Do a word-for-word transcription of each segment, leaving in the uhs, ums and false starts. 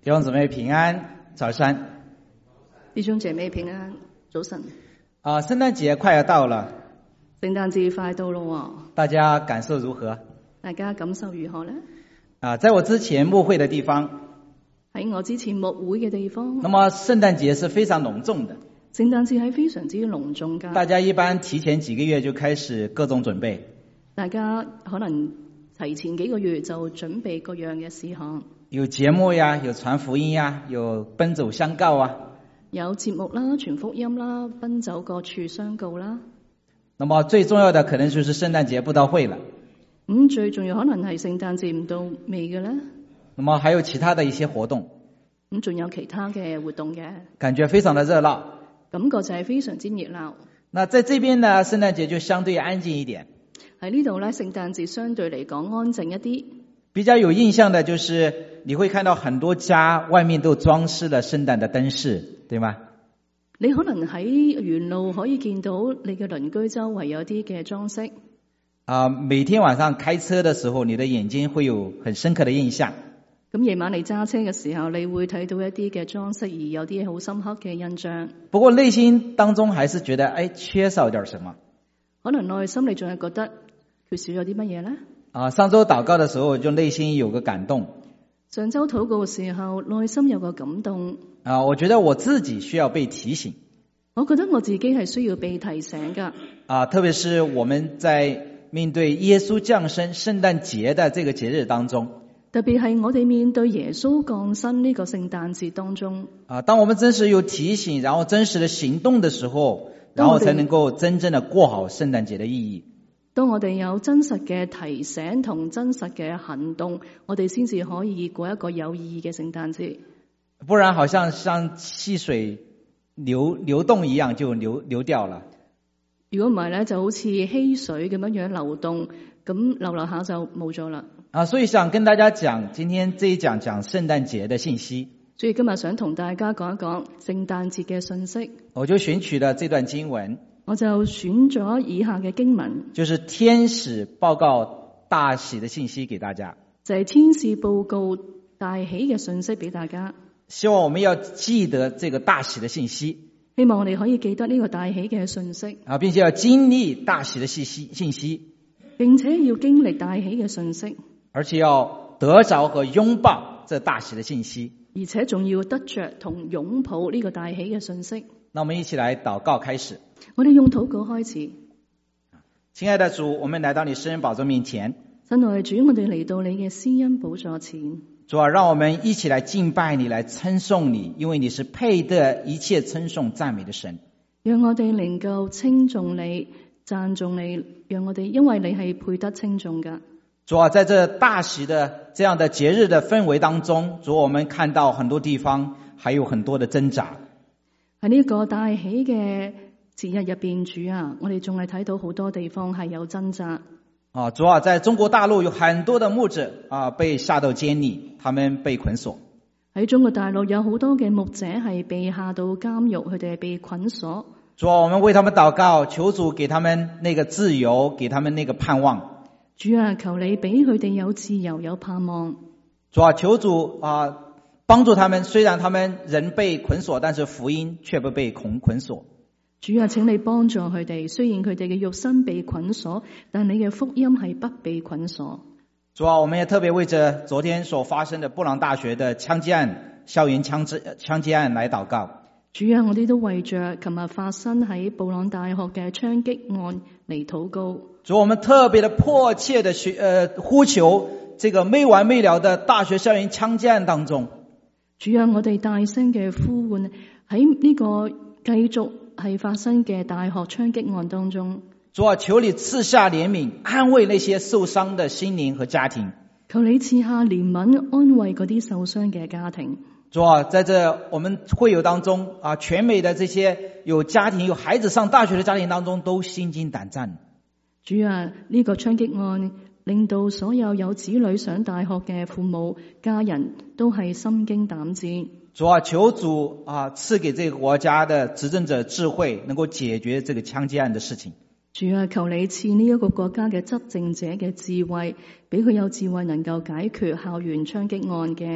弟兄姊妹平安，早晨。 弟兄姐妹平安，早晨。 啊，聖誕節快要到了， 聖誕節快到咯， 大家感受如何？ 大家感受如何呢？ 啊，在我之前牧會的地方， 喺我之前牧會嘅地方， 那麼聖誕節是非常隆重的。 聖誕節係非常之隆重㗎。 大家一般提前幾個月就開始各種準備。 大家可能提前幾個月就準備各樣嘅事項。 有節目呀，有傳福音呀，有奔走相告啊。 有節目啦，傳福音啦，奔走各處相告啦。 那麼最重要的可能就是聖誕節佈道會了。 咁、嗯、最重要可能係聖誕節唔到尾嘅咧。 那麼還有其他的一些活動。 咁仲有其他嘅活動嘅。 感覺非常的熱鬧。 感覺就係非常之熱鬧。 那在這邊呢，聖誕節就相對安靜一點。 喺呢度咧，聖誕節相對嚟講安靜一啲。 比較有印象的就是你會看到很多家外面都裝飾了聖誕的燈飾，對嗎？ 你可能喺沿路可以見到你嘅鄰居周圍有啲嘅裝飾。 啊，每天晚上開車的時候，你的眼睛會有很深刻的印象。 咁夜晚你揸車嘅時候，你會睇到一啲嘅裝飾，而有啲好深刻嘅印象。 不過內心當中還是覺得，哎，缺少點什麼。 可能內心你仲係覺得缺少咗啲乜嘢呢？ 啊，上周禱告的時候就內心有個感動。 上周禱告嘅時候，內心有個感動。 啊，我覺得我自己需要被提醒。 我覺得我自己係需要被提醒㗎。啊， 特別是我們在面對耶穌降生聖誕節的這個節日當中。 特別係我哋面對耶穌降生呢個聖誕節當中。 啊，當我們真實有提醒，然後真實的行動的時候，然後才能夠真正的過好聖誕節的意義。 當我哋有真實嘅提醒同真實嘅行動，我哋先至可以過一個有意義嘅聖誕節。 不然好像像溪水流流動一樣就流流掉了。 如果唔係咧，就好似溪水咁樣樣流動，咁流流下就冇咗啦。 啊，所以想跟大家講，今天這一講講聖誕節的信息。 所以今日想同大家講一講聖誕節嘅信息。 我就選取了這段經文。 我就選咗以下嘅經文， 就是天使報告大喜的信息給大家， 就係天使報告大喜嘅信息俾大家。 希望我們要記得這個大喜的信息， 希望我哋可以記得呢個大喜嘅信息啊，並且要經歷大喜的信息信息， 並且要經歷大喜嘅信息， 而且要得着和擁抱這大喜的信息， 而且仲要得着同擁抱呢個大喜嘅信息。 那我們一起來禱告開始。 我哋用禱告開始。 親愛的主，我們來到你施恩寶座面前。 親愛的主，我哋嚟到你嘅施恩寶座前。 主啊，讓我們一起來敬拜你，來稱頌你，因為你是配得一切稱頌讚美的神。 讓我哋能夠稱頌你、讚頌你，讓我哋因為你係配得稱頌㗎。 主啊，在這大喜的這樣的節日的氛圍當中，主，我們看到很多地方還有很多的掙扎。 喺呢個大喜嘅節日入邊，主啊，我哋仲係睇到好多地方係有掙扎。 啊，主啊，在中國大陸有很多的牧者啊被下到監裏，他們被捆鎖。 喺中國大陸有好多嘅牧者係被下到監獄，佢哋係被捆鎖。 主啊，我們為他們禱告，求主給他們那個自由，給他們那個盼望。 主啊，求你俾佢哋有自由有盼望。 主啊，求主啊幫助他們，雖然他們人被捆鎖，但是福音卻不被捆捆鎖。 主啊，請你幫助佢哋，雖然佢哋嘅肉身被捆鎖，但你嘅福音係不被捆鎖。 主啊，我們也特別為着昨天所發生的布朗大學的槍擊案、校園槍支槍擊案來禱告。 主啊，我哋都為着琴日發生喺布朗大學嘅槍擊案嚟禱告。 主，我們特別的迫切的學呃呼求，這個沒完沒了的大學校園槍擊案當中。 主啊，我哋大聲嘅呼喚喺呢個繼續係發生嘅大學槍擊案當中。 主啊，求你賜下憐憫，安慰那些受傷的心靈和家庭。 求你賜下憐憫，安慰嗰啲受傷嘅家庭。 主啊，在這我們會友當中啊，全美的這些有家庭有孩子上大學的家庭當中，都心驚膽戰。 主啊，呢個槍擊案令到所有有子女上大學嘅父母家人都係心驚膽戰。 主啊，求主啊賜給這個國家的執政者智慧，能夠解決這個槍擊案的事情。 主啊，求你賜呢一個國家嘅執政者嘅智慧，俾佢有智慧能夠解決校園槍擊案嘅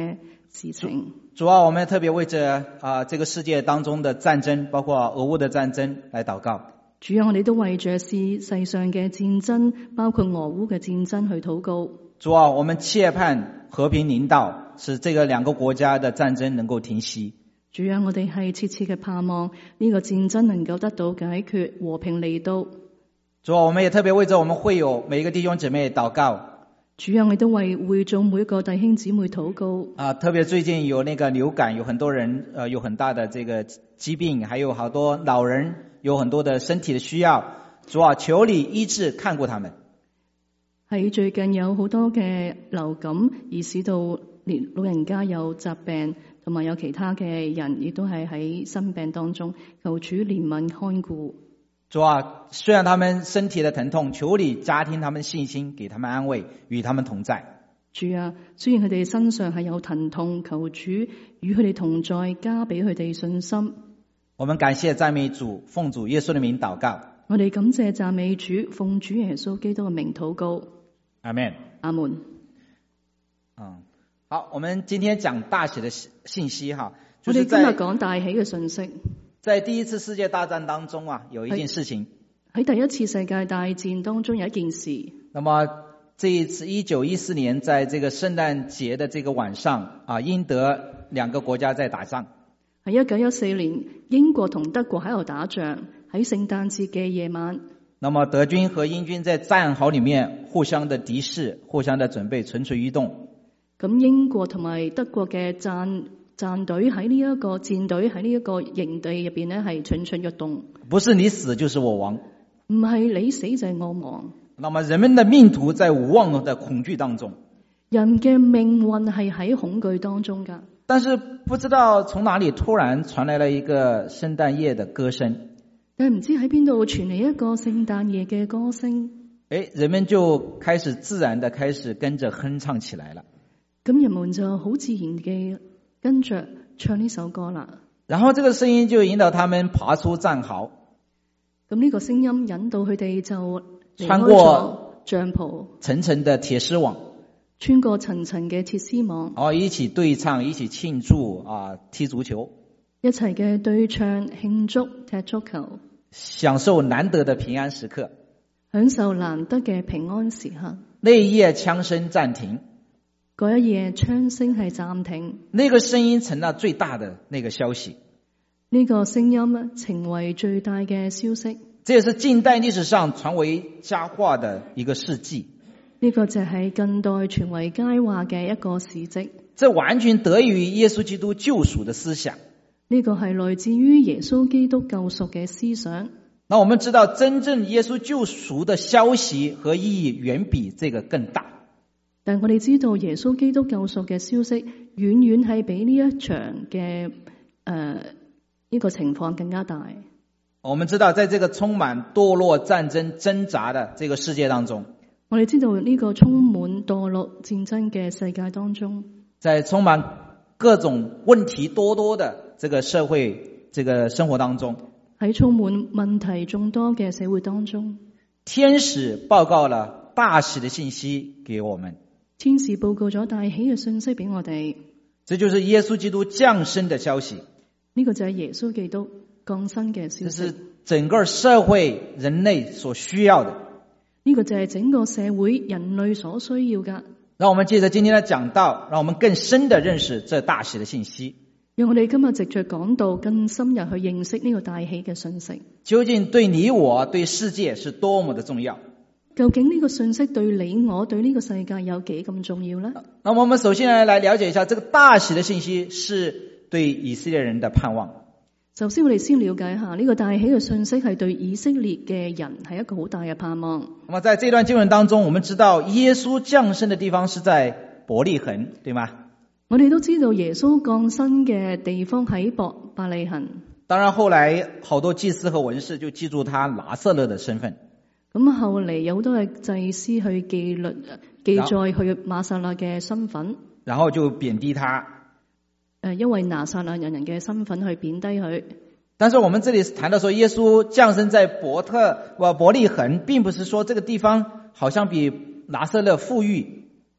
事情。 主啊，我們特別為着啊這個世界當中的戰爭，包括俄烏的戰爭來禱告。 主啊，我哋都為着世世上嘅戰爭，包括俄烏嘅戰爭去禱告。 主啊，我們切盼和平臨到，使這個兩個國家的戰爭能夠停息。 主啊，我哋係切切嘅盼望呢個戰爭能夠得到解決，和平嚟到。 主啊，我們也特別為着我們會友每一個弟兄姐妹禱告。 主啊，我哋都為會眾每一個弟兄姊妹禱告。 啊，特別最近有那個流感，有很多人呃有很大的這個疾病，還有好多老人有很多的身體的需要。主啊，求你醫治看顧他們。 喺最近有好多嘅流感，而使到連老人家有疾病，同埋有其他嘅人亦都係喺生病當中，求主憐憫看顧。 主啊，雖然他們身體的疼痛，求你加添他們信心，給他們安慰，與他們同在。 主啊，雖然佢哋身上係有疼痛，求主與佢哋同在，加俾佢哋信心。 我們感謝讚美主，奉主耶穌的名禱告。 我哋感謝讚美主，奉主耶穌基督嘅名禱告。 阿門。 阿門。 嗯，好，我們今天講大喜的信息哈， 我哋今日講大喜嘅信息。 在第一次世界大戰當中啊，有一件事情。 喺第一次世界大戰當中有一件事。 那麼這一次一九一四年，在這個聖誕節的這個晚上啊，英德兩個國家在打仗。 喺一九一四年，英國同德國喺度打仗，喺聖誕節嘅夜晚。 那麼德軍和英軍在戰壕裏面互相的敵視，互相的準備蠢蠢欲動。 咁英國同埋德國嘅戰戰隊喺呢一個戰隊喺呢一個營地入邊咧，係蠢蠢欲動。 不是你死就是我亡， 唔係你死就係我亡。 那麼人們的命途在無望的恐懼當中， 人嘅命運係喺恐懼當中噶。 但是不知道從哪裏突然傳來了一個聖誕夜的歌聲， 但係唔知喺邊度傳嚟一個聖誕夜嘅歌聲， 誒，人們就開始自然的開始跟着哼唱起來了。 咁人們就好自然嘅跟着唱呢首歌啦。 然後這個聲音就引導他們爬出戰壕。 咁呢個聲音引導佢哋就穿過帳篷， 層層的鐵絲網， 穿過層層嘅鐵絲網， 哦，一起對唱，一起慶祝啊，踢足球， 一齊嘅對唱慶祝踢足球， 享受難得的平安時刻， 享受難得嘅平安時刻。 那一夜槍聲暫停， 嗰一夜槍聲係暫停， 那個聲音成了最大的那個消息。 呢個聲音成為最大嘅消息。 這也是近代歷史上傳為佳話的一個事蹟。 呢個就係近代傳為佳話嘅一個事蹟。 這完全得益於耶穌基督救贖的思想。 呢個係來自於耶穌基督救贖嘅思想。 那我們知道，真正耶穌救贖的消息和意義遠比這個更大。 但我哋知道耶穌基督救贖嘅消息遠遠係比呢一場嘅誒呢個情況更加大。 我們知道，在這個充滿墮落、戰爭、掙扎的這個世界當中， 我哋知道呢個充滿墮落、戰爭嘅世界當中， 在充滿各種問題多多的這個社會、這個生活當中， 喺充滿問題眾多嘅社會當中， 天使報告了大喜的信息給我們。 天使報告咗大喜嘅信息俾我哋， 這就是耶穌基督降生的消息。 呢個就係耶穌基督降生嘅消息。 這是整個社會人類所需要的。 呢個就係整個社會人類所需要噶。 讓我們借着今天的講道，讓我們更深的認識這大喜的信息。 讓我哋今日藉着講道，更深入去認識呢個大喜嘅信息。 究竟對你我對世界是多麼的重要？ 究竟呢個信息對你我對呢個世界有幾咁重要呢？ 那我們首先來了解一下，這個大喜的信息是對以色列人的盼望。 首先我哋先了解一下呢個大喜嘅信息係對以色列嘅人係一個好大嘅盼望。 那麼在這段經文當中，我們知道耶穌降生的地方是在伯利恆，對嗎？ 我哋都知道耶穌降生嘅地方喺伯伯利恆。 當然後來好多祭司和文士就記住他拿撒勒的身份。 咁後嚟有好多嘅祭司去記律記載去拿撒勒嘅身份， 然後就貶低他。 誒，因為拿撒勒人人嘅身份去貶低佢。 但是我們這裏談到說，耶穌降生在伯特或伯利恆，並不是說這個地方好像比拿撒勒富裕。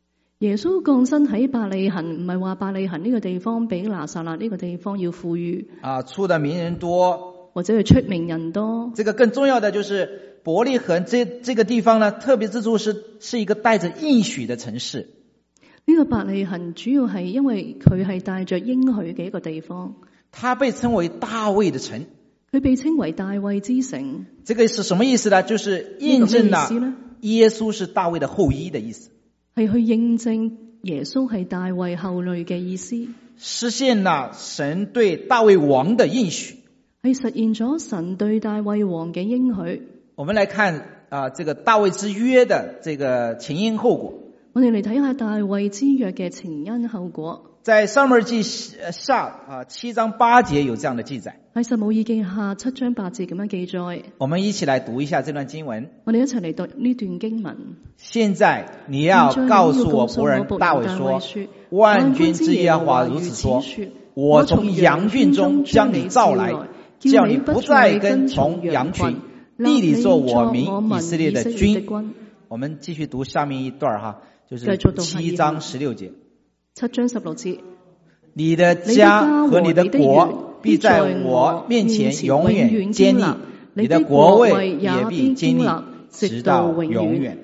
耶穌降生喺伯利恆，唔係話伯利恆呢個地方比拿撒勒呢個地方要富裕啊，出的名人多， 或者係出名人多。 這個更重要的就是伯利恆這這個地方呢，特別之處是是一個帶着應許的城市。 呢個伯利恆主要係因為佢係帶着應許嘅一個地方， 它被稱為大衛的城， 佢被稱為大衛之城。 這個是什麼意思呢？就是印證了耶穌是大衛的後裔的意思。 係去認證耶穌係大衛後裔嘅意思， 實現了神對大衛王的應許， 係實現咗神對大衛王嘅應許。 我們來看啊，這個大衛之約的這個前因後果。 我哋嚟睇下大衛之約嘅前因後果。 在撒母耳記下啊七章八節有這樣的記載。 喺撒母耳記下七章八節咁樣記載。 我們一起來讀一下這段經文。 我哋一齊嚟讀呢段經文。 現在你要告訴我僕人大衛說，萬軍之耶和華如此說，我從羊群中將你召來，叫你不再跟從羊群，立你做我民以色列的君。我們繼續讀下面一段哈，就是七章十六節。 七章十六節， 你的家和你的國必在我面前永遠堅立，你的國位也必堅立直到永遠。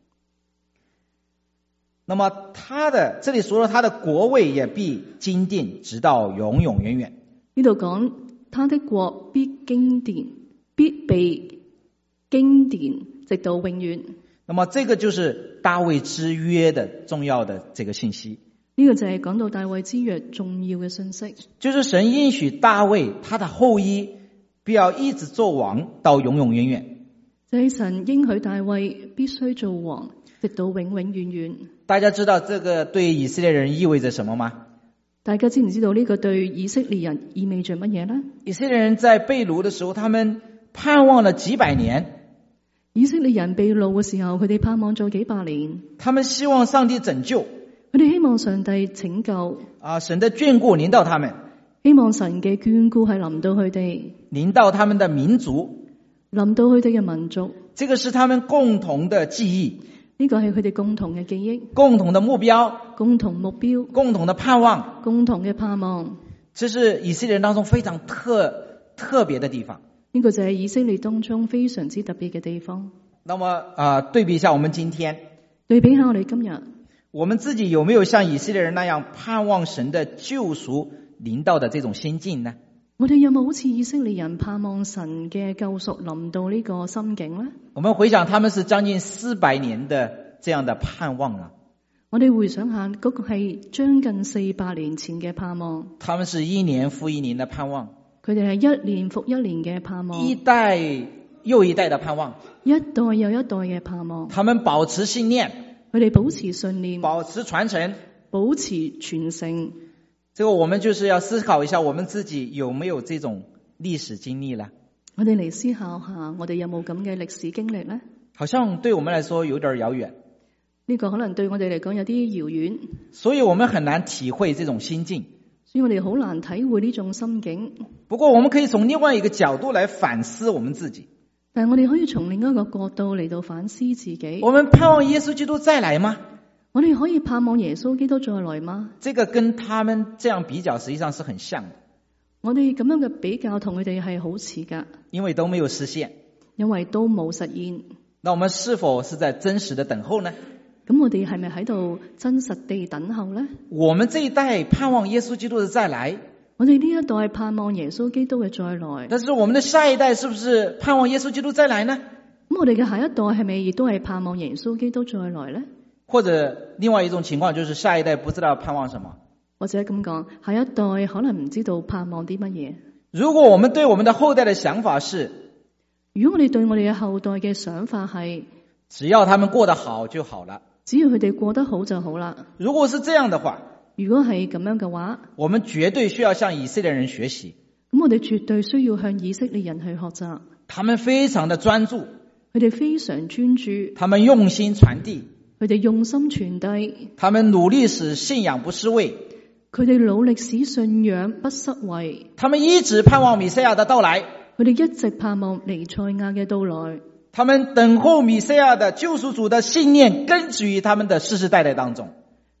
那麼他的這裏說了，他的國位也必堅定直到永永遠遠。 呢度講他的國必經典，必被經典直到永遠。 那麼這個就是大衛之約的重要的這個信息。 呢個就係講到大衛之約重要嘅信息， 就是神應許大衛他的後裔必要一直做王到永永遠遠。 就係神應許大衛必須做王直到永永遠遠。 大家知道這個對以色列人意味着什麼嗎？ 大家知唔知道呢個對以色列人意味着乜嘢呢？ 以色列人在被擄的時候，他們盼望了幾百年。 以色列人被擄嘅時候，佢哋盼望咗幾百年， 他們希望上帝拯救。 佢哋希望上帝拯救啊，神的眷顧臨到他們， 希望神嘅眷顧係臨到佢哋， 臨到他們的民族， 臨到佢哋嘅民族。 這個是他們共同的記憶， 呢個係佢哋共同嘅記憶， 共同的目標， 共同目標， 共同的盼望， 共同嘅盼望。 這是以色列人當中非常特特別的地方。 呢個就係以色列當中非常之特別嘅地方。 那麼啊、呃，對比一下我們今天， 對比下我哋今日。 我們自己有沒有像以色列人那樣盼望神的救贖臨到的這種心境呢？ 我哋有冇好似以色列人盼望神嘅救贖臨到呢個心境呢？ 我們回想，他們是將近四百年的這樣的盼望了。 我哋回想下，嗰個係將近四百年前嘅盼望。 他們是一年復一年的盼望， 佢哋係一年復一年嘅盼望， 一代又一代的盼望， 一代又一代嘅盼望。 他們保持信念。 佢哋保持信念， 保持傳承， 保持傳承。 這個我們就是要思考一下，我們自己有沒有這種歷史經歷呢？ 我哋嚟思考下，我哋有冇咁嘅歷史經歷呢？ 好像對我們來說有點遙遠。 呢個可能對我哋嚟講有啲遙遠， 所以我們很難體會這種心境。 所以我哋好難體會呢種心境。 不過我們可以從另外一個角度來反思我們自己。 但係我哋可以從另一個角度嚟到反思自己。 我們盼望耶穌基督再來嗎？ 我哋可以盼望耶穌基督再來嗎？ 這個跟他們這樣比較，實際上是很像的。 我哋咁樣嘅比較同佢哋係好似噶， 因為都沒有實現， 因為都冇實現。 那我們是否是在真實的等候呢？ 咁我哋係咪喺度真實地等候呢？ 我們這一代盼望耶穌基督的再來。 我哋呢一代盼望耶穌基督嘅再來， 但是我們的下一代是不是盼望耶穌基督再來呢？ 咁我哋嘅下一代係咪亦都係盼望耶穌基督再來呢？ 或者另外一種情況就是下一代不知道盼望什麼， 或者咁講，下一代可能唔知道盼望啲乜嘢。 如果我們對我們的後代的想法是， 如果我哋對我哋嘅後代嘅想法係， 只要他們過得好就好了， 只要佢哋過得好就好啦。 如果是這樣的話， 如果係咁樣嘅話， 我們絕對需要向以色列人學習。 咁我哋絕對需要向以色列人去學習。 他們非常的專注， 佢哋非常專注， 他們用心傳遞， 佢哋用心傳遞， 他們努力使信仰不失位， 佢哋努力使信仰不失位， 他們一直盼望彌賽亞的到來， 佢哋一直盼望彌賽亞嘅到來， 他們等候彌賽亞的救贖主的信念根植於他們的世世代代當中。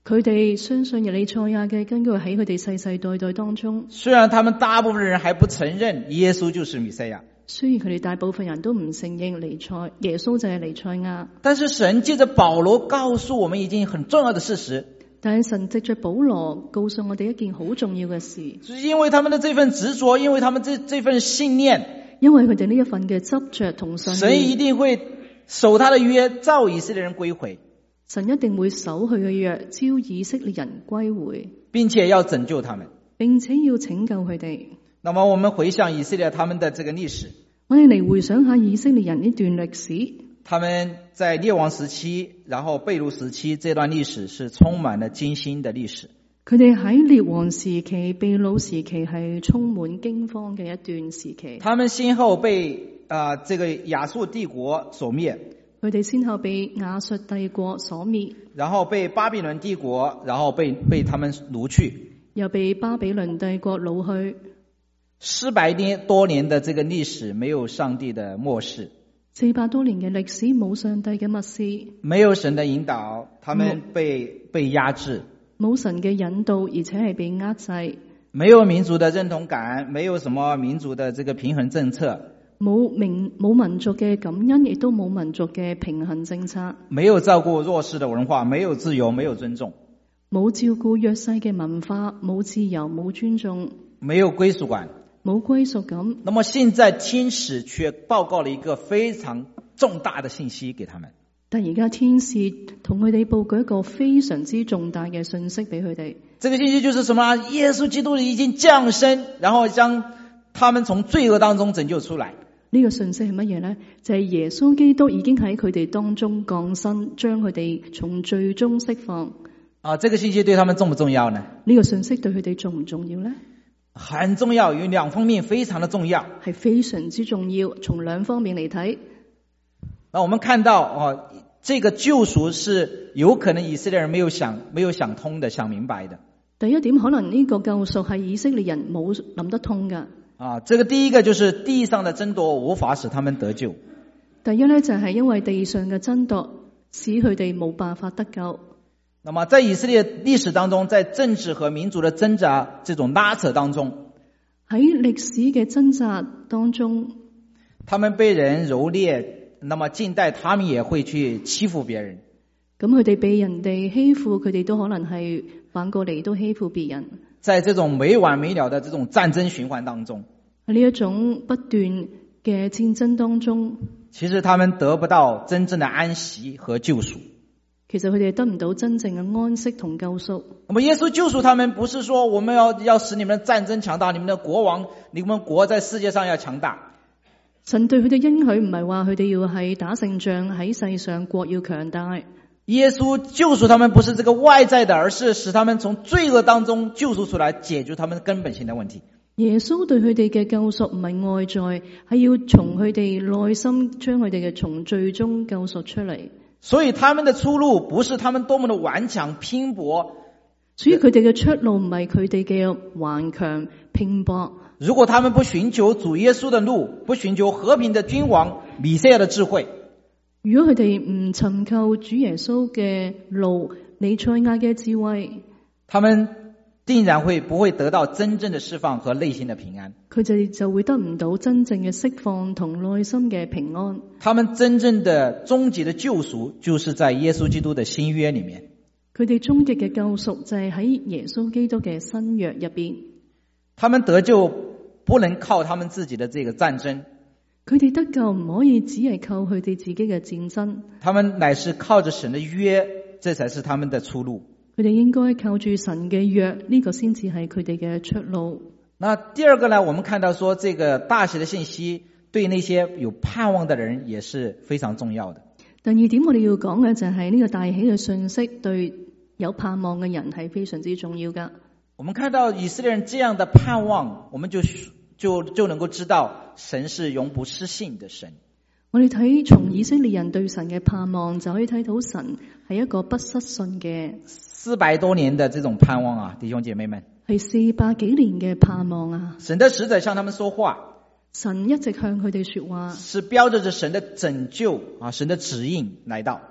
佢哋相信以利賽亞嘅根據喺佢哋世世代代當中。 雖然他們大部分人還不承認耶穌就是彌賽亞， 雖然佢哋大部分人都唔承認彌賽耶穌就係彌賽亞， 但是神借着保羅告訴我們一件很重要的事實。 但係神藉着保羅告訴我哋一件好重要嘅事， 因為他們的這份執着，因為他們這這份信念， 因為佢哋呢一份嘅執着同信念， 神一定會守他的約，召以色列人歸回。 神一定會守佢嘅約，召以色列人歸回， 並且要拯救他們， 並且要拯救佢哋。 那麼我們回想以色列他們的這個歷史， 我哋嚟回想下以色列人呢段歷史。 他們在列王時期，然後被擄時期，這段歷史是充滿了驚心的歷史。 佢哋喺列王時期、被擄時期係充滿驚慌嘅一段時期。 他們先後被啊、呃、這個亞述帝國所滅， 佢哋先後被亞述帝國所滅， 然後被巴比倫帝國，然後被被他們擄去， 又被巴比倫帝國擄去。 四百年多年的這個歷史，沒有上帝的默示， 四百多年嘅歷史冇上帝嘅默示， 沒有神的引導，他們被被壓制， 冇神嘅引導，而且係被壓制， 沒有民族的認同感，沒有什麼民族的這個平衡政策， 冇民冇民族嘅感恩，亦都冇民族嘅平衡政策， 沒有照顧弱勢的文化，沒有自由，沒有尊重， 冇照顧弱勢嘅文化，冇自由，冇尊重， 沒有歸屬感， 冇歸屬感。 那麼現在天使卻報告了一個非常重大的信息給他們。 但而家天使同佢哋報告一個非常之重大嘅信息俾佢哋。 這個信息就是什麼？耶穌基督已經降生，然後將他們從罪惡當中拯救出來。 呢個信息係乜嘢呢？就係耶穌基督已經喺佢哋當中降生，將佢哋從罪中釋放。 啊，這個信息對他們重不重要呢？ 呢個信息對佢哋重唔重要呢？ 很重要，有兩方面非常的重要， 係非常之重要，從兩方面嚟睇。 那我們看到啊，這個救贖是有可能以色列人沒有想沒有想通的，想明白的。 第一點，可能呢個救贖係以色列人冇諗得通㗎。 啊，這個第一個就是地上的爭奪無法使他們得救。 第一呢，就係因為地上嘅爭奪使佢哋冇辦法得救。 那麼在以色列歷史當中，在政治和民族的掙扎這種拉扯當中， 喺歷史嘅掙扎當中， 他們被人蹂躪，那麼近代他們也會去欺負別人。 咁佢哋被人哋欺負，佢哋都可能係反過嚟都欺負別人。 在這種沒完沒了的這種戰爭循環當中， 喺呢一種不斷嘅戰爭當中， 其實他們得不到真正的安息和救贖。 其實佢哋得唔到真正嘅安息同救贖。 那麼耶穌救贖他們，不是說我們要要使你們的戰爭強大，你們的國王，你們國在世界上要強大。 神對佢哋應許唔係話佢哋要係打勝仗，喺世上國要強大。 耶穌救贖他們不是這個外在的，而是使他們從罪惡當中救贖出來，解決他們根本性的問題。 耶穌對佢哋嘅救贖唔係外在，係要從佢哋內心將佢哋嘅從罪中救贖出嚟。 所以他們的出路不是他們多麼的頑強拼搏， 所以佢哋嘅出路唔係佢哋嘅頑強拼搏。 如果他們不尋求主耶穌的路，不尋求和平的君王彌賽亞的智慧， 如果佢哋唔尋求主耶穌嘅路，彌賽亞嘅智慧， 他們定然會不會得到真正的釋放和內心的平安。 佢哋就會得唔到真正嘅釋放同內心嘅平安。 他們真正的終極的救贖，就是在耶穌基督的新約裏面。 佢哋終極嘅救贖就係喺耶穌基督嘅新約入邊。 他們得救不能靠他們自己的這個戰爭， 佢哋得救唔可以只係靠佢哋自己嘅戰爭， 他們乃是靠着神的約，這才是他們的出路。 佢哋應該靠住神嘅約，呢個先至係佢哋嘅出路。 那第二個呢，我們看到說這個大喜的信息對那些有盼望的人也是非常重要的。 第二點我哋要講嘅就係呢個大喜嘅信息對有盼望嘅人係非常之重要噶。 我們看到以色列人這樣的盼望，我們就就就能夠知道神是永不失信的神。 我哋睇從以色列人對神嘅盼望，就可以睇到神係一個不失信嘅。 四百多年的這種盼望啊，弟兄姐妹們， 係四百幾年嘅盼望啊！ 神的使者向他們說話， 神一直向佢哋說話， 是標誌着神的拯救啊，神的指引來到。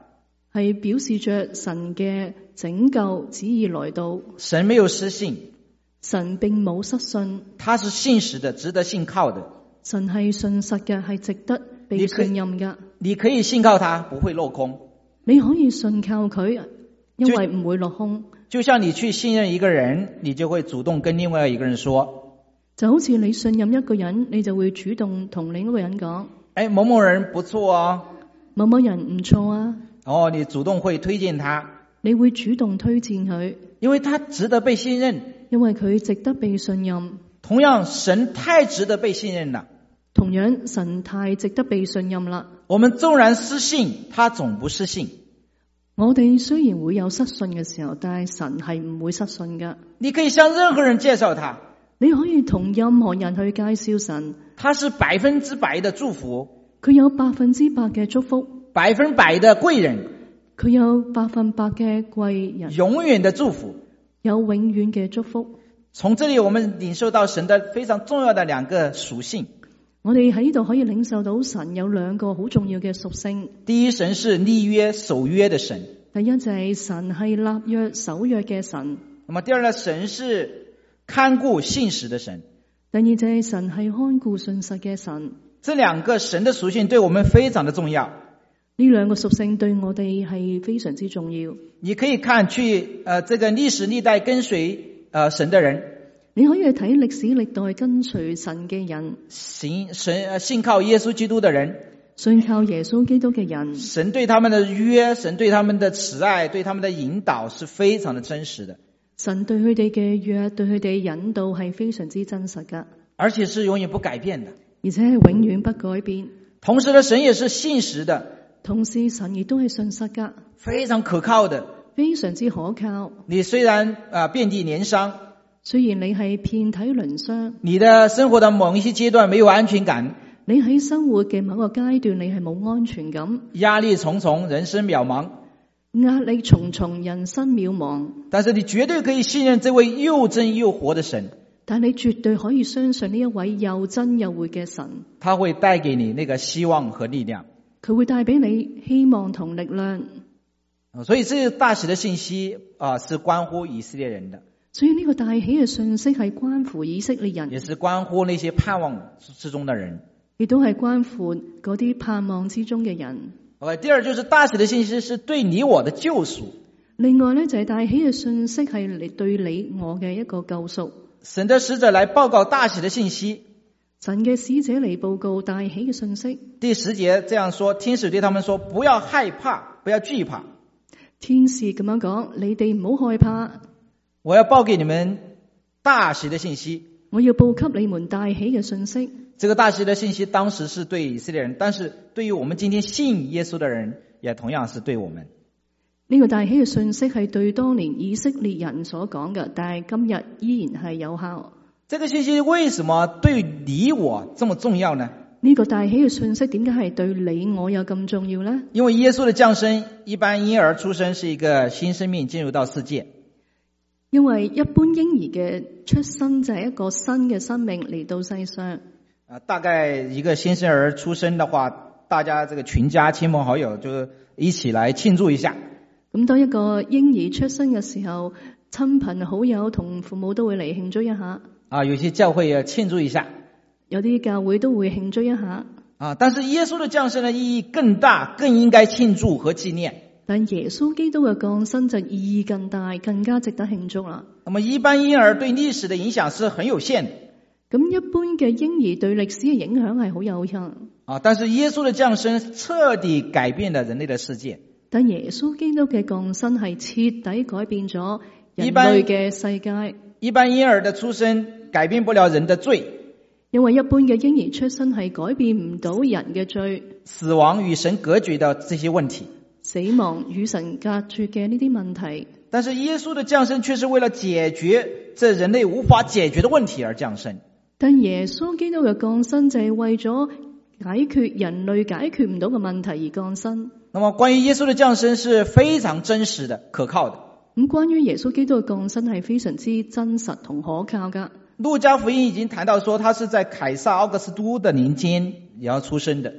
係表示着神嘅拯救旨意來到。 神沒有失信， 神並冇失信， 他是信實的，值得信靠的。 神係信實嘅，係值得被信任嘅。 你可以信靠他，不會落空。 你可以信靠佢，因為唔會落空。 就像你去信任一個人，你就會主動跟另外一個人說， 就好似你信任一個人，你就會主動同另一個人講， 誒，某某人不錯啊， 某某人唔錯啊。 哦，你主動會推薦他， 你會主動推薦佢， 因為他值得被信任， 因為佢值得被信任。 同樣，神太值得被信任了。 同樣，神太值得被信任啦。 我們縱然失信，他總不失信。 我哋雖然會有失信嘅時候，但係神係唔會失信㗎。 你可以向任何人介紹他， 你可以同任何人去介紹神， 他是百分之百的祝福， 佢有百分之百嘅祝福， 百分百的貴人， 佢有百分百嘅貴人， 永遠的祝福， 有永遠嘅祝福。 從這裡我們領受到神的非常重要的兩個屬性。 我哋喺呢度可以領受到神有兩個好重要嘅屬性。 第一，神是立約守約的神。 第一就係神係立約守約嘅神。 那麼第二呢，神是看顧信實的神。 第二就係神係看顧信實嘅神。 這兩個神的屬性對我們非常的重要。 呢兩個屬性對我哋係非常之重要。 你可以看去，呃，這個歷史歷代跟隨呃神的人。 你可以去睇歷史歷代跟隨神嘅人， 信神信靠耶穌基督的人， 信靠耶穌基督嘅人， 神對他們的約，神對他們的慈愛，對他們的引導是非常的真實的。 神對佢哋嘅約，對佢哋引導係非常之真實噶， 而且是永遠不改變的， 而且係永遠不改變。 同時呢，神也是信實的， 同時神亦都係信實噶， 非常可靠的， 非常之可靠。 你雖然啊、呃、遍體鱗傷， 雖然你係遍體鱗傷， 你的生活的某一些階段沒有安全感， 你喺生活嘅某個階段你係冇安全感， 壓力重重，人生渺茫， 壓力重重，人生渺茫。 但是你絕對可以信任這位又真又活的神， 但你絕對可以相信呢一位又真又活嘅神， 他會帶給你那個希望和力量， 佢會帶俾你希望同力量。 所以這個大喜的信息啊、呃，是關乎以色列人的。 所以呢個大喜嘅信息係關乎以色列人， 也是關乎那些盼望之中的人， 亦都係關乎嗰啲盼望之中嘅人。 Okay, 第二就是大喜的信息是對你我的救贖。 另外呢，就係大喜嘅信息係嚟對你我嘅一個救贖。 神的使者來報告大喜的信息， 神嘅使者嚟報告大喜嘅信息。 第十節這樣說，天使對他們說，不要害怕，不要懼怕。 天使咁樣講，你哋唔好害怕。 我要報給你們大喜的信息， 我要報給你們大喜嘅信息。 這個大喜的信息當時是對以色列人，但是對於我們今天信耶穌的人，也同樣是對我們。 呢個大喜嘅信息係對當年以色列人所講嘅，但係今日依然係有效。 這個信息為什麼對你我這麼重要呢？ 呢個大喜嘅信息點解係對你我有咁重要呢？因為耶穌的降生，一般嬰兒出生是一個新生命進入到世界。 因為一般嬰兒嘅出生就係一個新嘅生命嚟到世上。 啊，大概一個新生兒出生的話，大家這個群家親朋好友就一起來慶祝一下。 咁當一個嬰兒出生嘅時候，親朋好友同父母都會嚟慶祝一下。 啊，有些教會也慶祝一下， 有啲教會都會慶祝一下。 啊，但是耶穌的降生的意義更大，更應該慶祝和紀念。 但耶穌基督嘅降生就意義更大，更加值得慶祝啦。 那麼一般嬰兒對歷史的影響是很有限的。 咁一般嘅嬰兒對歷史嘅影響係好有限。 啊，但是耶穌的降生徹底改變了人類的世界。 但耶穌基督嘅降生係徹底改變咗人類嘅世界。 一般嬰兒的出生改變不了人的罪。 因為一般嘅嬰兒出生係改變唔到人嘅罪。 死亡與神隔絕的這些問題。 死亡與神隔絕嘅呢啲問題， 但是耶穌的降生卻是為了解決這人類無法解決的問題而降生。 但耶穌基督嘅降生就係為咗解決人類解決唔到嘅問題而降生。 那麼關於耶穌的降生是非常真實的、可靠的。 咁關於耶穌基督嘅降生係非常之真實同可靠噶。 路加福音已經談到說，他是在凱撒奧格斯都的年間然後出生的。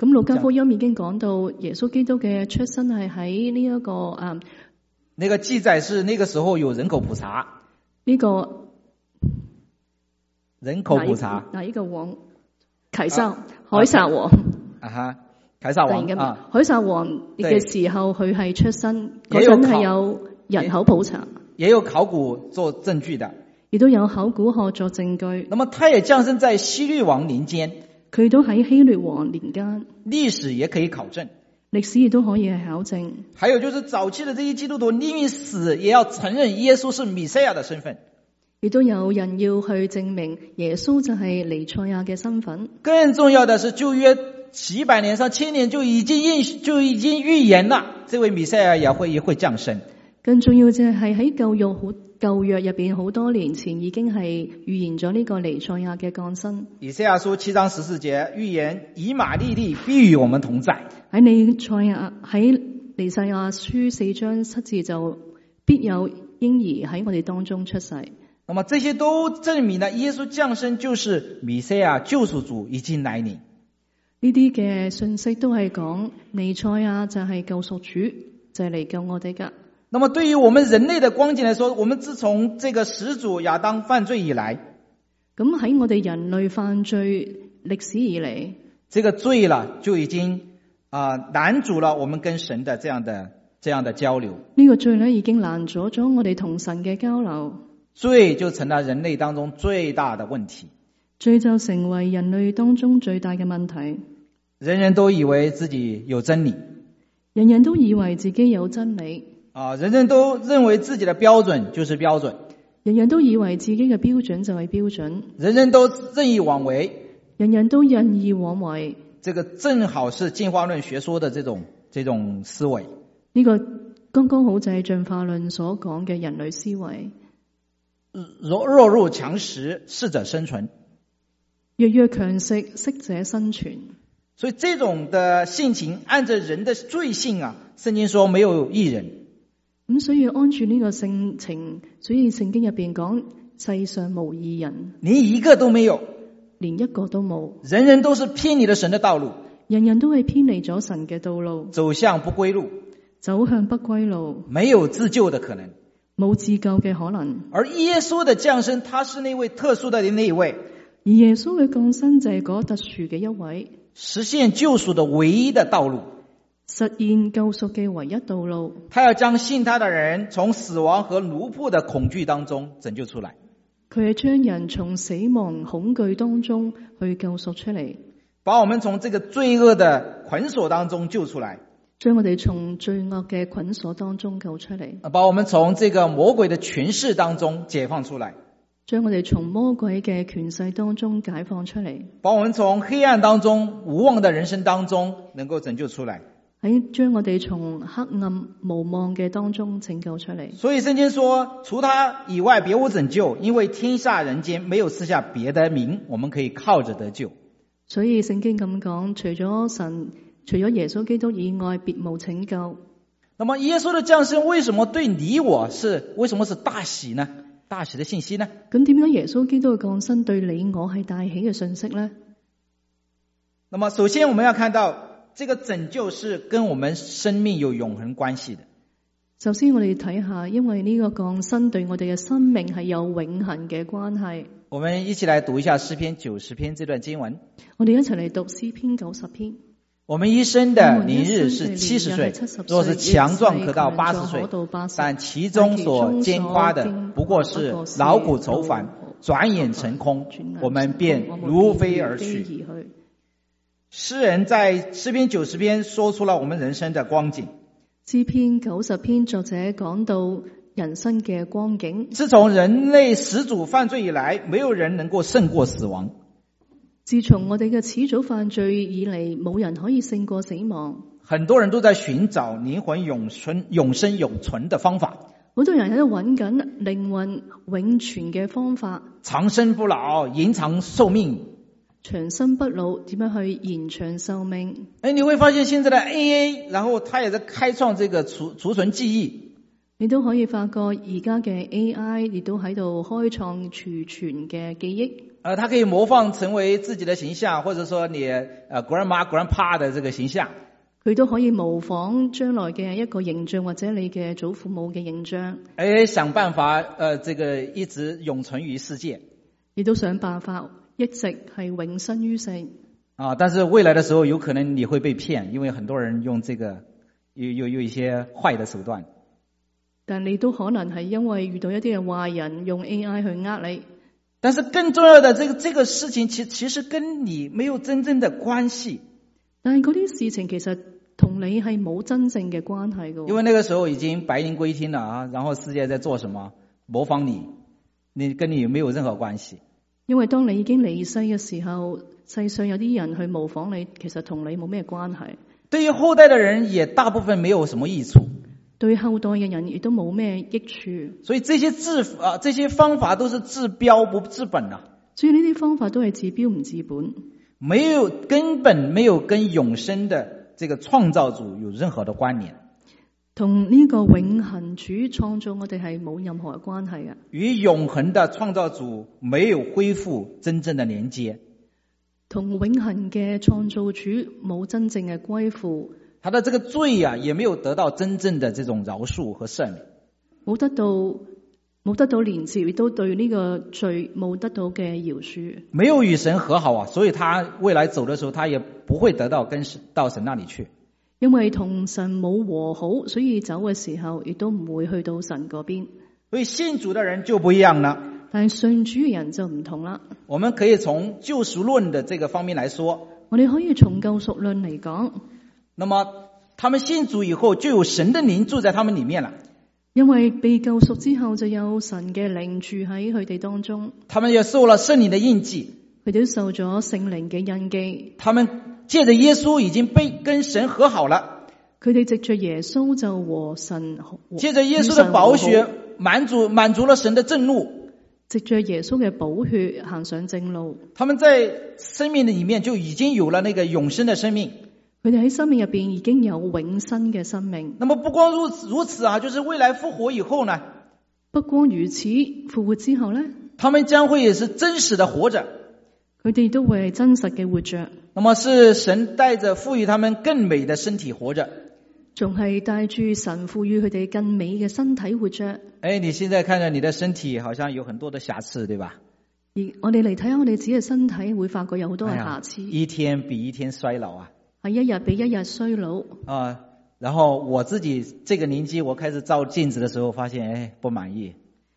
咁路加福音已經講到耶穌基督嘅出生係喺呢一個啊， 那個記載是那個時候有人口普查， 呢、這個人口普查， 嗱呢個王凱撒凱撒王啊哈，凱撒王啊， 凱撒王嘅時候佢係出生嗰陣係有人口普查， 也有考古做證據的， 亦都有考古學作證據。 那麼他也降生在希律王年間， 佢都喺希律王年間， 歷史也可以考證， 歷史亦都可以係考證。 還有就是早期的這些基督徒寧願死也要承認耶穌是彌賽亞的身份， 亦都有人要去證明耶穌就係彌賽亞嘅身份。 更重要的是舊約幾百年上千年就已經應就已經預言了，這位彌賽亞也會也會降生。 更重要就係喺舊約好舊約入邊好多年前已經係預言咗呢個彌賽亞嘅降生。 以賽亞書七章十四節預言以馬內利必與我們同在。 喺彌賽亞喺彌賽亞書四章七字就必有嬰兒喺我哋當中出世。 那麼這些都證明了耶穌降生就是彌賽亞救贖主已經來臨。 呢啲嘅信息都係講彌賽亞就係救贖主，就係嚟救我哋噶。 那麼對於我們人類的光景來說，我們自從這個始祖亞當犯罪以來， 咁喺我哋人類犯罪歷史以嚟， 這個罪了就已經啊、呃、攔阻了我們跟神的這樣的這樣的交流。 呢個罪咧已經攔阻咗我哋同神嘅交流， 罪就成了人類當中最大的問題。 罪就成為人類當中最大嘅問題。 人人都以為自己有真理， 人人都以為自己有真理。 啊，人人都認為自己的標準就是標準， 人人都以為自己嘅標準就係標準， 人人都任意妄為， 人人都任意妄為。 這個正好是進化論學說的這種這種思維。 呢個剛剛好就係進化論所講嘅人類思維。 弱弱肉強食，適者生存。 弱肉強食，適者生存。 所以這種的性情，按着人的罪性啊，聖經說沒有義人。 咁所以按住呢個性情，所以聖經入邊講世上無義人， 連一個都沒有， 連一個都冇。 人人都是偏離了神的道路， 人人都係偏離咗神嘅道路， 走向不歸路， 走向不歸路， 沒有自救的可能， 冇自救嘅可能。 而耶穌的降生，他是那位特殊的那一位， 而耶穌嘅降生就係嗰特殊嘅一位， 實現救贖的唯一的道路， 實現救贖嘅唯一道路。 他要將信他的人從死亡和奴僕的恐懼當中拯救出來。 佢係將人從死亡恐懼當中去救贖出嚟， 把我們從這個罪惡的捆鎖當中救出來， 將我哋從罪惡嘅捆鎖當中救出嚟， 把我們從這個魔鬼的權勢當中解放出來， 將我哋從魔鬼嘅權勢當中解放出嚟， 把我們從黑暗當中無望的人生當中能夠拯救出來， 喺將我哋從黑暗無望嘅當中拯救出嚟。 所以聖經說，除他以外別無拯救，因為天下人間沒有賜下別的名，我們可以靠着得救。 所以聖經咁講，除咗神，除咗耶穌基督以外，別無拯救。 那麼耶穌的降生為什麼對你我是為什麼是大喜呢？大喜的信息呢？ 咁點解耶穌基督嘅降生對你我係大喜嘅信息呢？ 那麼首先我們要看到，這個拯救是跟我們生命有永恆關係的。 首先我哋睇下，因為呢個降生對我哋嘅生命係有永恆嘅關係。 我們一起來讀一下詩篇九十篇這段經文。 我哋一齊嚟讀詩篇九十篇。 我們一生的年日是七十歲，若是強壯可到八十歲，但其中所堅誇的不過是勞苦愁煩，轉眼成空，我們便如飛而去。詩人在詩篇九十篇說出了我們人生的光景。 詩篇九十篇作者講到人生嘅光景。 自從人類始祖犯罪以來，沒有人能夠勝過死亡。 自從我哋嘅始祖犯罪以嚟，冇人可以勝過死亡。 很多人都在尋找靈魂永存、永生永存的方法。 好多人喺度揾緊靈魂永存嘅方法。 長生不老，延長壽命。 長生不老，點樣去延長壽命？ 誒，你會發現現在的 A I， 然後它也在開創這個儲儲存記憶。 你都可以發覺而家嘅 A I 亦都喺度開創儲存嘅記憶。 呃，他可以模仿成為自己的形象，或者說你呃 grandma grandpa 的這個形象。 佢都可以模仿將來嘅一個形象，或者你嘅祖父母嘅形象。 誒，想辦法呃這個一直永存於世界。 亦都想辦法一直係永生於世。 啊，但是未來的時候有可能你會被騙，因為很多人用這個有有有一些壞的手段。 但你都可能係因為遇到一啲嘅壞人用 A I 去呃你。 但是更重要的這個這個事情其其實跟你沒有真正的關係。 但係嗰啲事情其實同你係冇真正嘅關係嘅。 因為那個時候已經白靈歸天了啊，然後世界在做什麼？模仿你，你跟你沒有任何關係。 因為當你已經離世嘅時候，世上有啲人去模仿你，其實同你冇咩關係。 對於後代的人也大部分沒有什麼益處。 對後代嘅人亦都冇咩益處。 所以這些治啊，這些方法都是治標不治本啊。 所以呢啲方法都係治標唔治本， 沒有根本沒有跟永生的這個創造主有任何的關聯。 同呢個永恆主創造我哋係冇任何嘅關係嘅。 與永恆的創造主沒有恢復真正的連接。 同永恆嘅創造主冇真正嘅歸附。 他的這個罪啊，也沒有得到真正的這種饒恕和赦免。 冇得到冇得到連接，亦都對呢個罪冇得到嘅饒恕。 沒有與神和好啊，所以他未來走的時候，他也不會得到跟神到神那裡去。 因為同神冇和好，所以走嘅時候亦都唔會去到神嗰邊。 所以信主的人就不一樣了。 但係信主嘅人就唔同啦。 我們可以從救贖論的這個方面來說， 我哋可以從救贖論嚟講。 那麼他們信主以後，就有神的靈住在他們裡面了。 因為被救贖之後，就有神嘅靈住喺佢哋當中。 他們也受了聖靈的印記。 佢哋都受咗聖靈嘅印記。 他們借着耶穌已經被跟神和好了。 佢哋藉着耶穌就和神和借着耶穌的寶血滿足滿足了神的正路。 藉着耶穌嘅寶血行上正路。 他們在生命裡面就已經有了那個永生的生命。 佢哋喺生命入邊已經有永生嘅生命。 那麼不光如此如此啊，就是未來復活以後呢？ 不光如此，復活之後呢？ 他們將會也是真實的活着。 佢哋都會係真實嘅活着。 那麼是神帶着賦予他們更美的身體活着。 仲係帶住神賦予佢哋更美嘅身體活着。 誒，你現在看着你的身體好像有很多的瑕疵，對吧？ 而我哋嚟睇下我哋自己嘅身體，會發覺有好多嘅瑕疵。 哎，一天比一天衰老啊！ 係一日比一日衰老啊！然後我自己這個年紀，我開始照鏡子的時候，發現誒不滿意。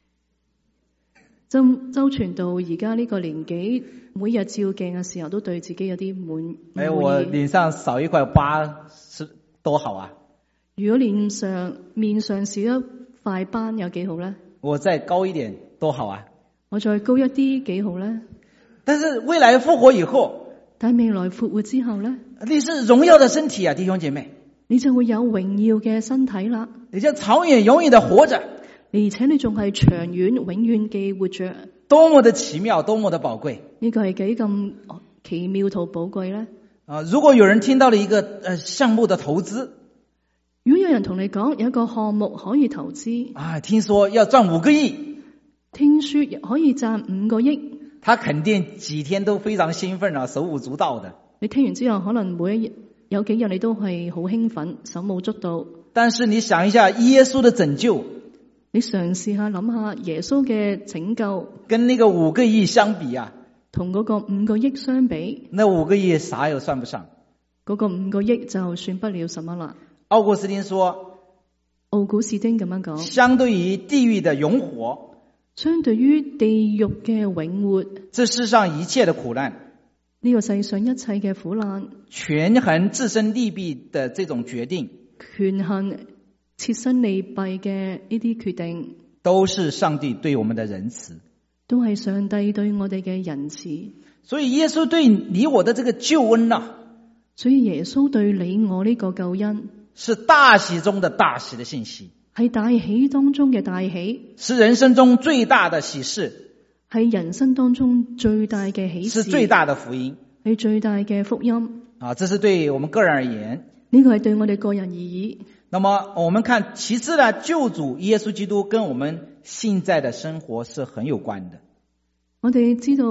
周周傳到而家呢個年紀，每日照鏡嘅時候，都對自己有啲滿。 誒，我臉上少一塊疤是多好啊！ 如果臉上面上少一塊斑，有幾好咧？我再高一點多好啊！ 我再高一啲幾好咧？ 但是未來復活以後， 但未來復活之後咧？ 你是榮耀的身體啊，弟兄姐妹， 你就會有榮耀嘅身體啦。 你將長遠永遠的活着， 而且你仲係長遠永遠嘅活着， 多麼的奇妙，多麼的寶貴。 呢個係幾咁奇妙同寶貴咧？ 啊，如果有人聽到了一個呃項目的投資， 如果有人同你講有一個項目可以投資， 啊，聽說要賺五個億， 聽說可以賺五個億， 他肯定幾天都非常興奮啊，手舞足蹈的。 你聽完之後，可能每一日有幾日你都係好興奮，手舞足蹈。 但是你想一下，耶穌的拯救， 你嘗試下諗下耶穌嘅拯救， 跟那個五個億相比啊， 同嗰個五個億相比， 那五個億啥又算不上， 嗰個五個億就算不了什麼啦。 奧古斯丁說， 奧古斯丁咁樣講， 相對於地獄的永活， 相對於地獄嘅永活， 這世上一切的苦難， 呢個世上一切嘅苦難， 權衡自身利弊的這種決定， 權衡切身利弊嘅呢啲決定， 都是上帝對我們的仁慈， 都係上帝對我哋嘅仁慈。 所以耶穌對你我的這個救恩啊， 所以耶穌對你我呢個救恩， 是大喜中的大喜的信息， 係大喜當中嘅大喜， 是人生中最大的喜事， 係人生當中最大嘅喜事， 是最大的福音， 係最大嘅福音。 啊，這是對我們個人而言， 呢個係對我哋個人而言。 那麼我們看，其次呢，救主耶穌基督跟我們現在的生活是很有關的。 我哋知道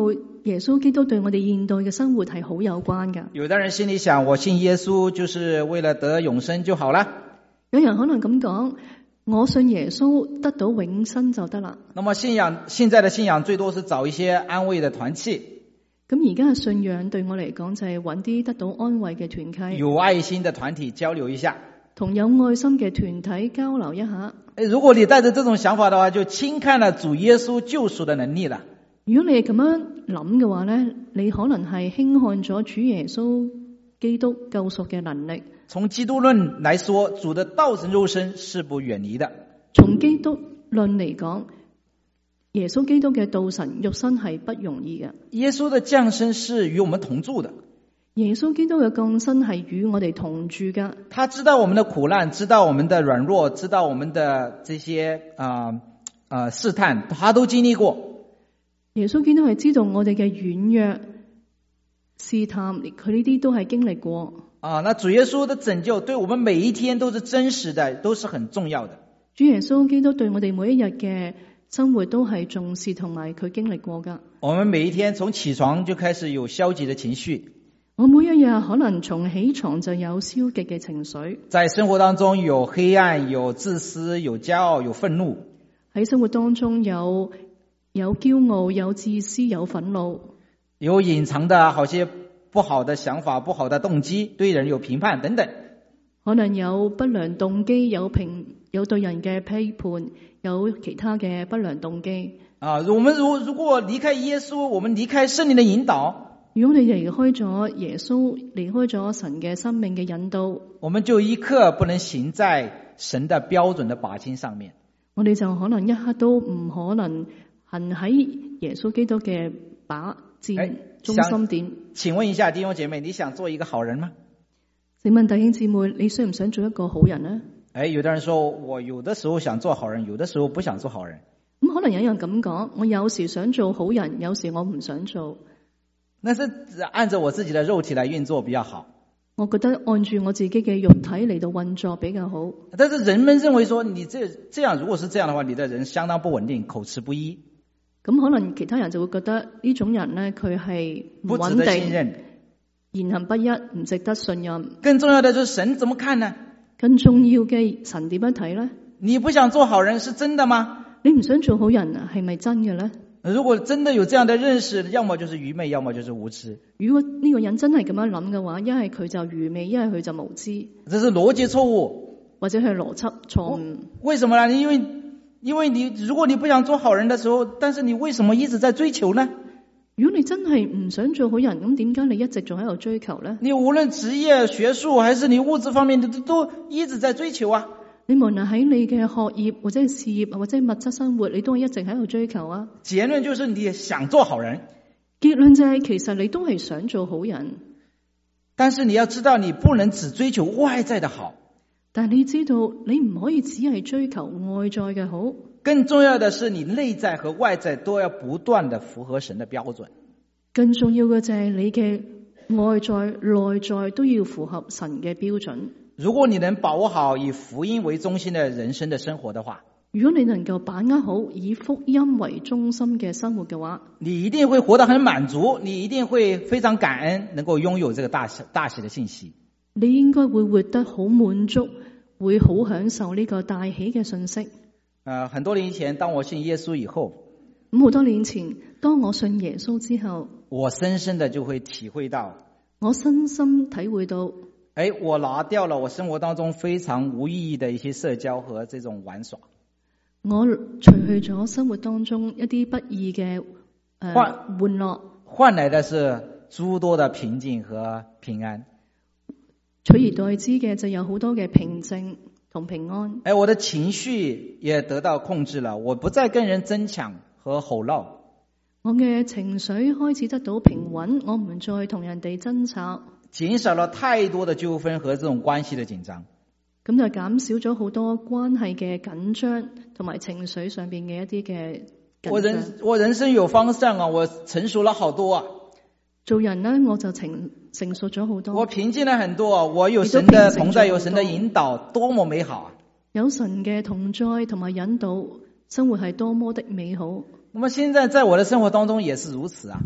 耶穌基督對我哋現代嘅生活係好有關㗎。 有的人心裏想，我信耶穌就是為了得永生就好了。 有人可能咁講，我信耶穌得到永生就得啦。 那麼信仰，現在的信仰最多是找一些安慰的團契。 咁而家嘅信仰對我嚟講就係揾啲得到安慰嘅團契， 有愛心的團體交流一下， 同有愛心嘅團體交流一下。 如果你帶着這種想法的話，就輕看了主耶穌救贖的能力了。 如果你係咁樣諗嘅話呢，你可能係輕看咗主耶穌基督救贖嘅能力。 從基督論來說，主的道成肉身是不遠離的。 從基督論嚟講，耶穌基督嘅道成肉身係不容易嘅。 耶穌的降生是與我們同住的。 耶穌基督嘅降生係與我哋同住㗎。 他知道我們的苦難，知道我們的軟弱，知道我們的這些啊啊試探，他都經歷過。 耶穌基督係知道我哋嘅軟弱、試探，佢呢啲都係經歷過。 啊，那主耶穌的拯救對我們每一天都是真實的，都是很重要的。 主耶穌基督對我哋每一日嘅生活都係重視，同埋佢經歷過㗎。 我們每一天從起床就開始有消極的情緒。 我每一日可能從起床就有消極嘅情緒。 在生活當中有黑暗，有自私，有驕傲，有憤怒。 喺生活當中有有驕傲，有自私，有憤怒， 有隱藏的好些不好的想法，不好的動機，對人有評判等等。 可能有不良動機，有評有對人嘅批判，有其他嘅不良動機。 啊，我們如如果離開耶穌，我們離開聖靈的引導， 如果你離開咗耶穌，離開咗神嘅生命嘅引導， 我們就一刻不能行在神的標準的靶心上面。 我哋就可能一刻都唔可能行喺耶穌基督嘅靶箭中心點。 請問一下弟兄姐妹，你想做一個好人嗎？ 請問弟兄姊妹，你想唔想做一個好人呢？ 誒，有的人說我有的時候想做好人，有的時候不想做好人。 咁可能有人咁講，我有時想做好人，有時我唔想做。 那是按照我自己的肉體來運作比較好。 我覺得按住我自己嘅肉體嚟到運作比較好。 但是人們認為說，你這這樣如果是這樣的話，你的人相當不穩定，口齒不一。 咁可能其他人就會覺得呢種人呢，佢係唔穩定， 不值得信任， 言行不一，唔值得信任。 更重要的就是神怎麼看呢？ 更重要嘅神點樣睇呢？ 你不想做好人是真的嗎？ 你唔想做好人啊，係咪真嘅呢？ 如果真的有這樣的認識，要麼就是愚昧，要麼就是無知。 如果呢個人真係咁樣諗嘅話，一係佢就愚昧，一係佢就無知。 這是邏輯錯誤， 或者係邏輯錯誤。 為什麼呢？因為因為你如果你不想做好人的時候，但是你為什麼一直在追求呢？ 如果你真係唔想做好人，咁點解你一直仲喺度追求呢？ 你無論職業、學術，還是你物質方面，都都一直在追求啊。 你無論喺你嘅學業或者係事業或者物質生活，你都係一直喺度追求啊。 結論就是你想做好人。 結論就係其實你都係想做好人， 但是你要知道，你不能只追求外在的好。 但你知道你唔可以只係追求外在嘅好， 更重要的是你內在和外在都要不斷的符合神的標準。 更重要嘅就係你嘅外在內在都要符合神嘅標準。 如果你能把握好以福音為中心的人生的生活的話， 如果你能夠把握好以福音為中心嘅生活嘅話， 你一定會活得很滿足，你一定會非常感恩，能夠擁有這個大喜大喜的信息。 你應該會活得好滿足，會好享受呢個大喜嘅信息。 呃，很多年前，當我信耶穌以後， 咁好多年前，當我信耶穌之後， 我深深的就會體會到， 我深深體會到， 誒，我拿掉了我生活當中非常無意義的一些社交和這種玩耍。 我除去咗生活當中一啲不義嘅誒玩樂， 換來的是諸多的平靜和平安。 取而代之嘅就有好多嘅平靜同平安。 誒，我的情緒也得到控制了，我不再跟人爭搶和吼鬧。 我嘅情緒開始得到平穩，我唔再同人哋爭吵， 減少了太多的糾紛和這種關係的緊張。 咁就減少咗好多關係嘅緊張，同埋情緒上邊嘅一啲嘅緊張。 我人我人生有方向啊，我成熟了好多啊。 做人呢，我就成成熟咗好多。 我平靜了很多啊，我有神的同在，有神的引導，多麼美好啊！ 有神嘅同在同埋引導，生活係多麼的美好。 那麼現在在我的生活當中也是如此啊。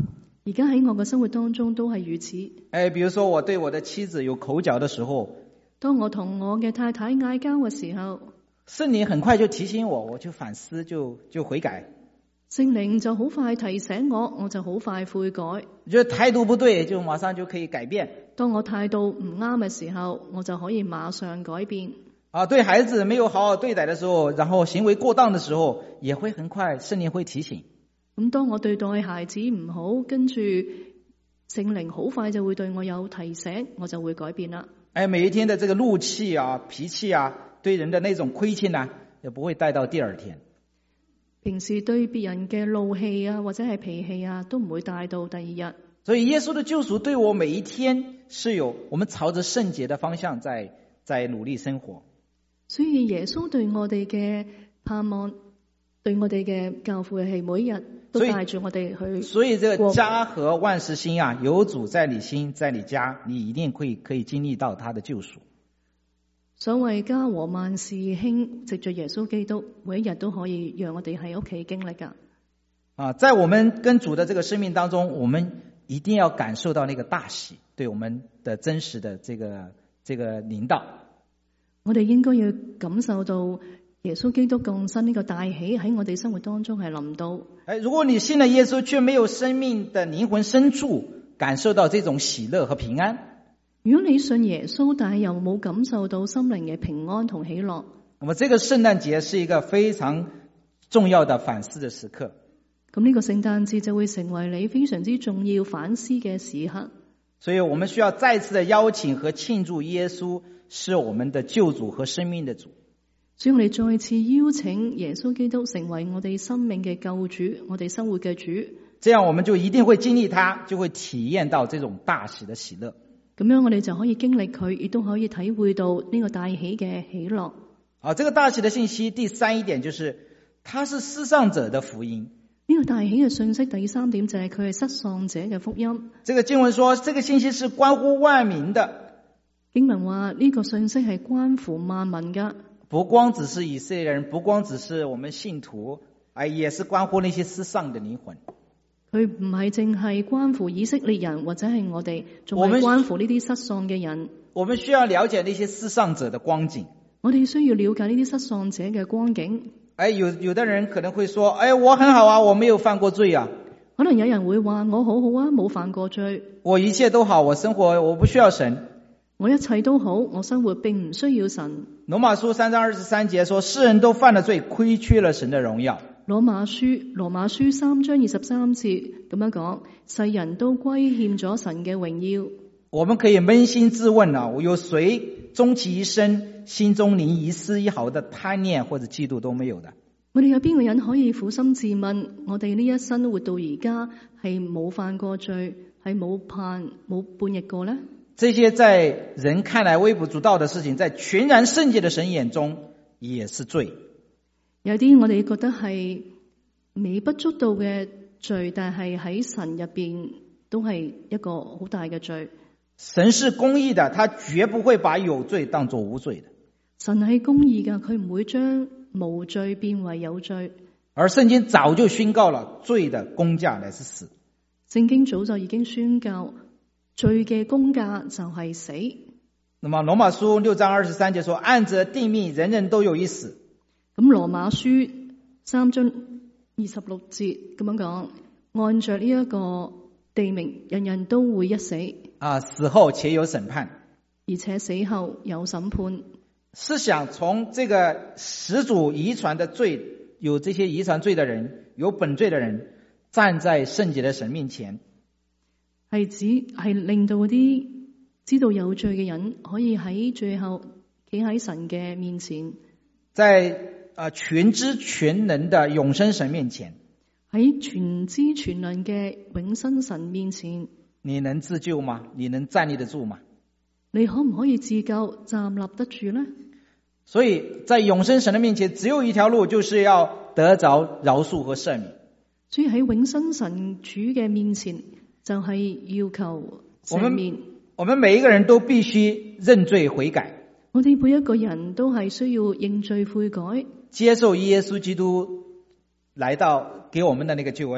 而家喺我嘅生活當中都係如此。 誒，比如說我對我的妻子有口角的時候， 當我同我嘅太太嗌交嘅時候， 聖靈很快就提醒我，我就反思，就就悔改。 聖靈就好快提醒我，我就好快悔改。 覺得態度不對，就馬上就可以改變。 當我態度唔啱嘅時候，我就可以馬上改變。 啊，對孩子沒有好好對待的時候，然後行為過當的時候，也會很快聖靈會提醒。 咁當我對待孩子唔好，跟住聖靈好快就會對我有提醒，我就會改變啦。 哎，每一天的這個怒氣啊、脾氣啊，對人的那種虧欠啊，也不會帶到第二天。 平時對別人嘅怒氣啊，或者係脾氣啊，都唔會帶到第二日。 所以耶穌的救贖對我每一天是有我們朝着聖潔的方向在在努力生活。 所以耶穌對我哋嘅盼望，對我哋嘅教誨係每一日都帶住我哋去。 所以這個家和萬事興啊，有主在你心，在你家，你一定可以可以經歷到他的救贖。 所謂家和萬事興，藉着耶穌基督，每一日都可以讓我哋喺屋企經歷噶。 啊，在我們跟主的這個生命當中，我們一定要感受到那個大喜，對我們的真實的這個這個臨到。 我哋應該要感受到耶穌基督降生呢個大喜喺我哋生活當中係臨到。 誒，如果你信了耶穌，卻沒有生命的靈魂深處感受到這種喜樂和平安。 如果你信耶穌，但係又冇感受到心靈嘅平安同喜樂， 那麼這個聖誕節是一個非常重要的反思的時刻。 咁呢個聖誕節就會成為你非常之重要反思嘅時刻。 所以我們需要再次的邀請和慶祝耶穌是我們的救主和生命的主。 所以我哋再次邀請耶穌基督成為我哋生命嘅救主，我哋生活嘅主。 這樣我們就一定會經歷他，就會體驗到這種大喜的喜樂。 咁樣我哋就可以經歷佢，亦都可以體會到呢個大喜嘅喜樂。 啊，這個大喜的信息第三一點就是，它是失喪者的福音。 呢個大喜嘅信息第三點就係佢係失喪者嘅福音。 這個經文說，這個信息是關乎萬民的。 經文話呢個信息係關乎萬民噶， 不光只是以色列人，不光只是我們信徒，啊，也是關乎那些失喪的靈魂。 佢唔係淨係關乎以色列人或者係我哋，仲係關乎呢啲失喪嘅人。 我們需要了解那些失喪者的光景。 我哋需要了解呢啲失喪者嘅光景。 哎，有有的人可能會說，哎，我很好啊，我沒有犯過罪啊。 可能有人會話我好好啊，冇犯過罪。 我一切都好，我生活我不需要神。 我一切都好，我生活並唔需要神。 羅馬書三章二十三節說，世人都犯了罪，虧缺了神的榮耀。 羅馬書羅馬書三章二十三節咁樣講，世人都虧欠咗神嘅榮耀。 我們可以捫心自問啊，有誰終其一生心中連一絲一毫的貪念或者嫉妒都沒有的？ 我哋有邊個人可以苦心自問，我哋呢一生活到而家係冇犯過罪，係冇叛冇叛逆過呢？ 這些在人看來微不足道的事情，在全然聖潔的神眼中也是罪。 有啲我哋覺得係微不足道嘅罪，但係喺神入邊都係一個好大嘅罪。 神是公義的，他絕不會把有罪當作無罪的。 神係公義嘅，佢唔會將無罪變為有罪。 而聖經早就宣告了，罪的工價乃是死。 聖經早就已經宣告，罪嘅工價就係死。 那麼羅馬書六章二十三節說，按着定命，人人都有一死。 咁羅馬書三章二十六節咁樣講，按着呢一個地名，人人都會一死。 啊，死後且有審判， 而且死後有審判。 試想從這個始祖遺傳的罪，有這些遺傳罪的人，有本罪的人，站在聖潔的神面前， 係指係令到嗰啲知道有罪嘅人，可以喺最後企喺神嘅面前，在啊，全知全能的永生神面前， 喺全知全能嘅永生神面前， 你能自救嗎？你能站立得住嗎？ 你可唔可以自救站立得住呢？ 所以在永生神的面前，只有一條路，就是要得着饒恕和赦免。 所以喺永生神主嘅面前，就係要求赦免。 我們每一個人都必須認罪悔改。 我哋每一個人都係需要認罪悔改， 接受耶穌基督來到給我們的那個救恩，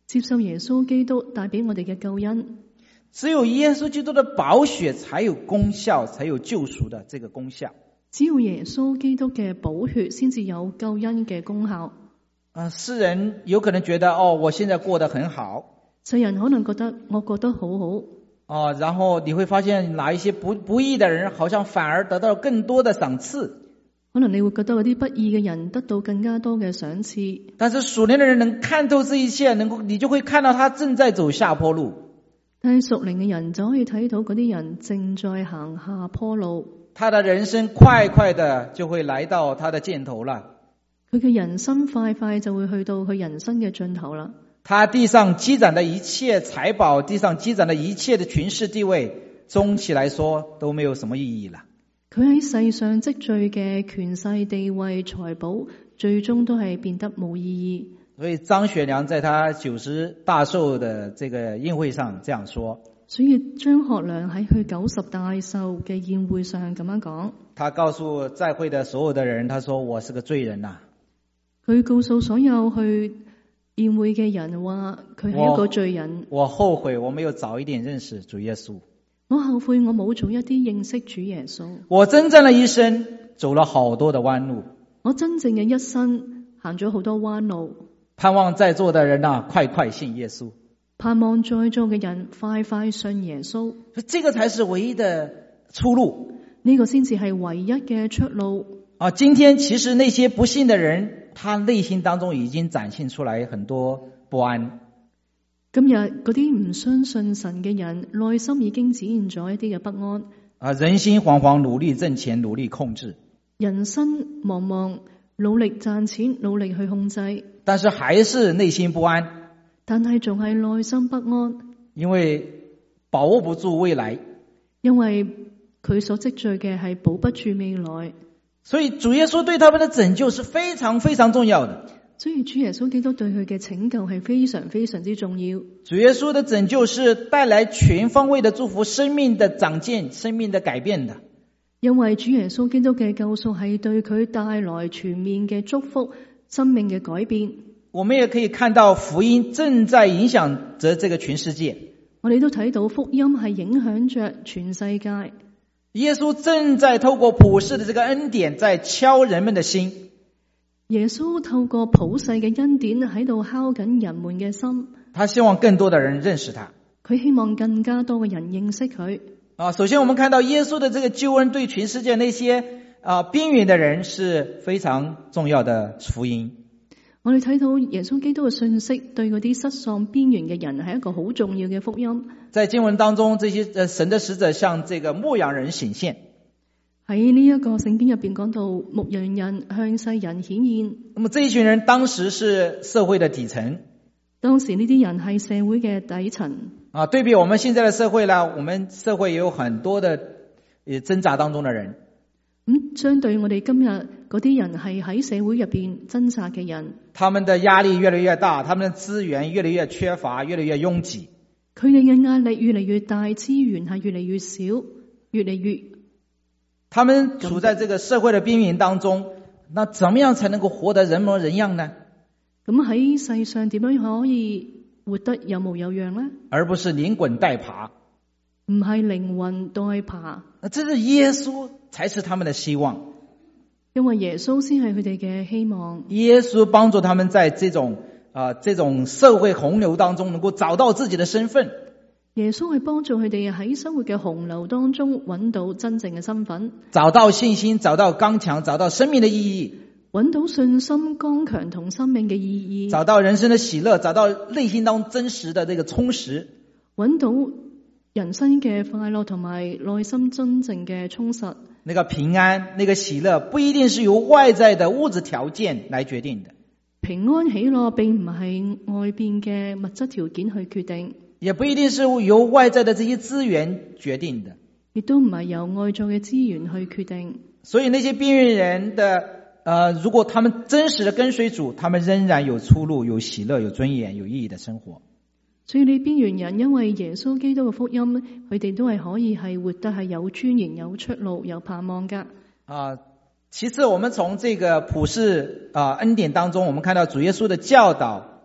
接受耶穌基督帶俾我哋嘅救恩。 只有耶穌基督的寶血才有功效，才有救贖的這個功效。 只有耶穌基督嘅寶血先至有救恩嘅功效。 啊，世人有可能覺得哦，我現在過得很好。 世人可能覺得我過得好好。 哦，然後你會發現哪一些不不義的人，好像反而得到更多的賞賜。 可能你會覺得嗰啲不義嘅人得到更加多嘅賞賜。 但是屬靈的人能看透這一切，能夠你就會看到他正在走下坡路。 但係屬靈嘅人就可以睇到嗰啲人正在行下坡路， 他的人生快快的就會來到他的盡頭了。 佢嘅人生快快就會去到佢人生嘅盡頭啦。 他地上積攢的一切財寶，地上積攢的一切的權勢地位，終其來說都沒有什麼意義了。 佢喺世上積聚嘅權勢地位財寶，最終都係變得冇意義。 所以張學良在他九十大壽的這個宴會上這樣說。 所以張學良喺佢九十大壽嘅宴會上咁樣講。 他告訴在會的所有的人，他說我是個罪人啊。 佢告訴所有去宴會嘅人話，佢係一個罪人。 我，我後悔我沒有早一點認識主耶穌。 我後悔我冇早一啲認識主耶穌。 我真正的一生走了好多的彎路。我真正嘅一生行咗好多彎路。 盼望在座的人啊，快快信耶穌。 盼望在座嘅人快快信耶穌。 這個才是唯一的出路。 呢個先至係唯一嘅出路。 啊，今天其實那些不信的人，他內心當中已經展現出來很多不安。 今日嗰啲唔相信神嘅人，內心已經展現咗一啲嘅不安。 啊，人心惶惶，努力掙錢，努力控制。 人心茫茫，努力賺錢，努力去控制。 但是還是內心不安。 但係仲係內心不安。 因為把握不住未來。 因為佢所積聚嘅係保不住未來。 所以主耶穌對他們的拯救是非常非常重要的。 所以主耶穌基督對佢嘅拯救係非常非常之重要。 主耶穌的拯救是帶來全方位的祝福，生命的長進，生命的改變的。 因為主耶穌基督嘅救贖係對佢帶來全面嘅祝福，生命嘅改變。 我們也可以看到福音正在影響着這個全世界。 我哋都睇到福音係影響着全世界。 耶穌正在透過普世的這個恩典，在敲人們的心。 耶穌透過普世嘅恩典喺度敲緊人們嘅心。 他希望更多的人認識他。 佢希望更加多嘅人認識佢。 啊，首先我們看到耶穌的這個救恩對全世界那些啊邊緣的人是非常重要的福音。 我哋睇到耶穌基督嘅信息對嗰啲失喪邊緣嘅人係一個好重要嘅福音。 在經文當中，這些神的使者向這個牧羊人顯現。 喺呢一個聖經入邊講到牧羊人向世人顯現。 那麼這一群人當時是社會的底層。 當時呢啲人係社會嘅底層。 啊，對比我們現在的社會呢，我們社會也有很多的掙扎當中的人。 咁相對我哋今日嗰啲人係喺社會入邊掙扎嘅人。 他們的壓力越來越大，他們的資源越來越缺乏，越來越擁擠。 佢哋嘅壓力越嚟越大，資源係越嚟越少，越嚟越。 他們處在這個社會的邊緣當中，那怎麼樣才能夠活得人模人樣呢？ 咁喺世上點樣可以活得有模有樣呢？而不是連滾帶爬。 唔係靈魂帶爬。 那這是耶穌才是他們的希望。 因為耶穌先係佢哋嘅希望。 耶穌幫助他們在這種啊、呃、這種社會洪流當中，能夠找到自己的身份。 耶穌係幫助佢哋喺生活嘅洪流當中揾到真正嘅身份， 找到信心，找到剛強，找到生命的意義， 揾到信心、剛強同生命嘅意義， 找到人生的喜樂，找到內心當中真實的這個充實， 揾到人生嘅快樂同埋內心真正嘅充實。 那個平安，那個喜樂不一定是由外在的物質條件來決定的。 平安喜樂並唔係外邊嘅物質條件去決定， 也不一定是由外在的這些資源決定的， 亦都唔係由外在嘅資源去決定。 所以那些邊緣人的，呃，如果他們真實的跟隨主，他們仍然有出路，有喜樂，有尊嚴，有意義的生活。 所以你邊緣人因為耶穌基督嘅福音，佢哋都係可以係活得係有尊嚴、有出路、有盼望噶。 啊，其次我們從這個普世啊恩典當中，我們看到主耶穌的教導。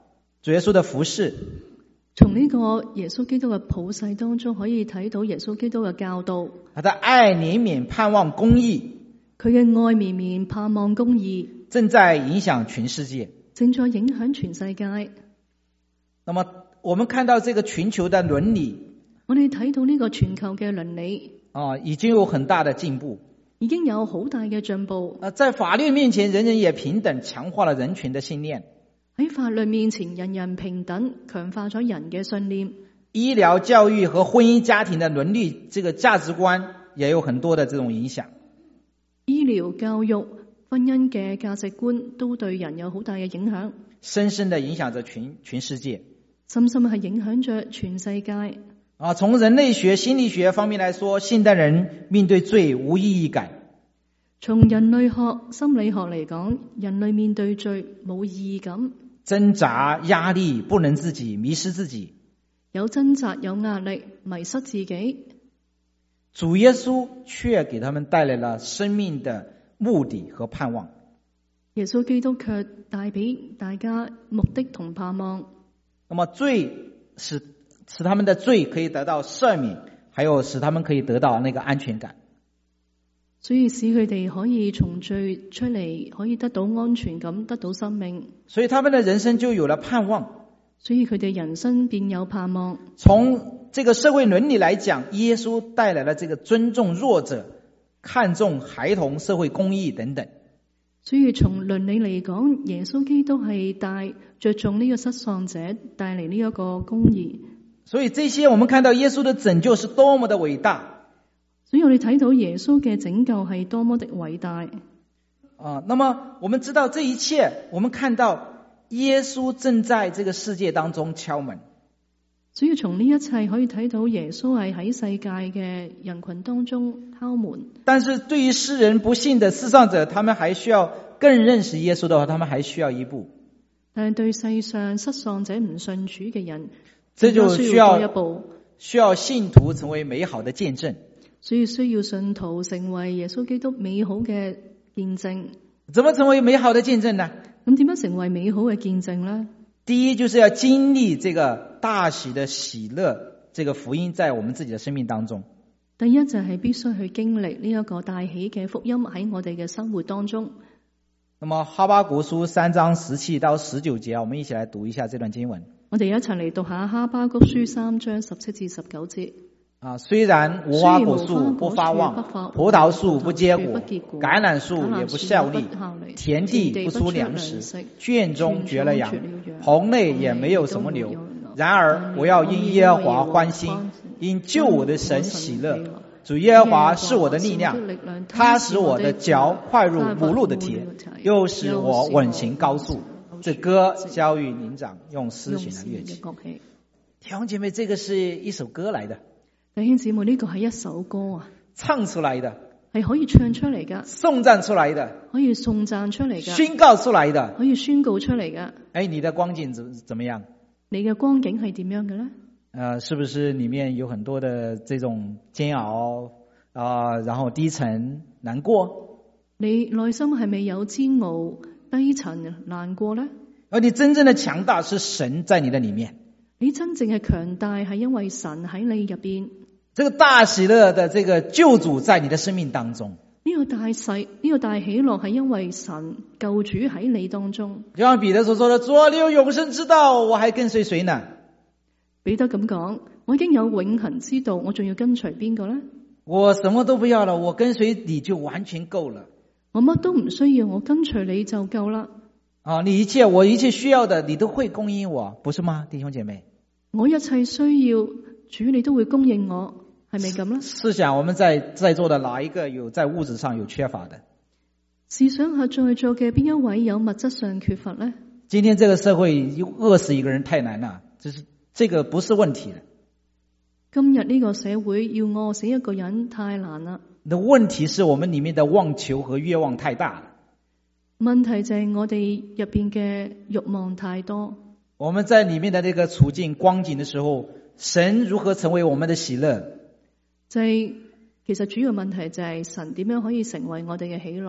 主耶穌的服侍。 從呢個耶穌基督嘅普世當中，可以睇到耶穌基督嘅教導。 他的愛憐憫盼望公義， 佢嘅愛綿綿盼望公義， 正在影響全世界， 正在影響全世界。 那麼我們看到這個全球的倫理， 我哋睇到呢個全球嘅倫理啊，已經有很大的進步， 已經有好大嘅進步。 啊，在法律面前人人也平等，強化了人權的信念。 喺法律面前人人平等，強化咗人嘅信念。 醫療、教育和婚姻家庭的倫理這個價值觀也有很多的這種影響。 醫療、教育、婚姻嘅價值觀都對人有好大嘅影響， 深深的影響着全全世界， 深深係影響着全世界。 啊，從人類學、心理學方面來說，現代人面對罪無意義感。 從人類學、心理學嚟講，人類面對罪冇意義感， 掙扎、壓力，不能自己，迷失自己。 有掙扎、有壓力，迷失自己。 主耶穌卻給他們帶來了生命的目的和盼望。 耶穌基督卻帶俾大家目的同盼望。 那麼罪使使他們的罪可以得到赦免，還有使他們可以得到那個安全感。 所以使佢哋可以從罪出嚟，可以得到安全感，得到生命。 所以他們的人生就有了盼望。 所以佢哋人生便有盼望。 從這個社會倫理來講，耶穌帶來了這個尊重弱者、看重孩童、社會公義等等。 所以從倫理嚟講，耶穌基督係帶着重呢個失喪者，帶嚟呢一個公義。 所以這些我們看到耶穌的拯救是多麼的偉大。 所以我哋睇到耶穌嘅拯救係多麼的偉大。 啊，那麼我們知道這一切，我們看到耶穌正在這個世界當中敲門。 所以從呢一切可以睇到耶穌係喺世界嘅人群當中敲門。 但是對於世人不信的世上者，他們還需要更認識耶穌的話，他們還需要一步。 但係對世上失喪者唔信主嘅人， 這就需要多一步， 需要信徒成為美好的見證。 所以需要信徒成為耶穌基督美好嘅見證。 怎麼成為美好的見證呢？ 咁點樣成為美好嘅見證呢？ 第一就是要經歷這個大喜的喜樂，這個福音在我們自己的生命當中。 第一就係必須去經歷呢一個大喜嘅福音喺我哋嘅生活當中。 那麼哈巴谷書三章十七到十九節，我們一起來讀一下這段經文。 我哋一齊嚟讀下哈巴谷書三章十七至十九節。 啊，雖然無花果樹不發旺，葡萄樹不結果，橄欖樹也不效力，田地不出糧食，圈中絕了羊，棚內也沒有什麼牛。然而我要因耶和華歡心，因救我的神喜樂。主耶和華是我的力量，他使我的腳快入母鹿的鐵，又使我穩行高速。這歌交與伶長，用絲弦的樂器。弟兄姐妹，這個是一首歌來的。 弟兄姊妹，呢個係一首歌啊， 唱出來的， 係可以唱出嚟噶， 頌讚出來的， 可以頌讚出嚟噶， 宣告出來的， 可以宣告出嚟噶。 哎，你的光景怎怎麼樣？ 你嘅光景係點樣嘅咧？ 呃，是不是裏面有很多的這種煎熬啊、呃，然後低沉難過？ 你內心係咪有煎熬、低沉、難過咧？ 而你真正的強大是神在你的裏面， 你真正嘅強大係因為神喺你入邊。 這個大喜樂的這個救主在你的生命當中， 呢個大喜呢個大喜樂係因為神救主喺你當中。 就像彼得所說的，主啊，你有永生之道，我還跟隨誰呢？ 彼得咁講，我已經有永恆之道，我仲要跟隨邊個呢？ 我什麼都不要了，我跟隨你就完全夠了。 我乜都唔需要，我跟隨你就夠啦。 啊，你一切我一切需要的，你都會供應我，不是嗎，弟兄姐妹？我一切需要主，你都會供應我。係咪咁呢？ 試想我們在在座的哪一個有在物質上有缺乏的？ 試想下在座嘅邊一位有物質上缺乏呢？ 今天這個社會餓死一個人太難了，這是這個不是問題的。 今日呢個社會要餓死一個人太難啦。 那問題是我們裏面的妄求和願望太大了。 問題就係我哋入邊嘅慾望太多。 我們在裏面的這個處境光景的時候，神如何成為我們的喜樂？就係、是、其實主要問題就係神點樣可以成為我哋嘅喜樂呢？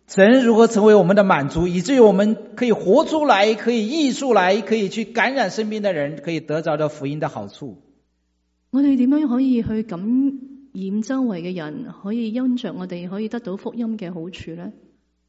神如何成为我们的滿足，以至於我們可以活出來，可以溢出來，可以去感染身邊的人，可以得着到福音的好處。 我哋點樣可以去感染周圍嘅人，可以因着我哋可以得到福音嘅好處呢？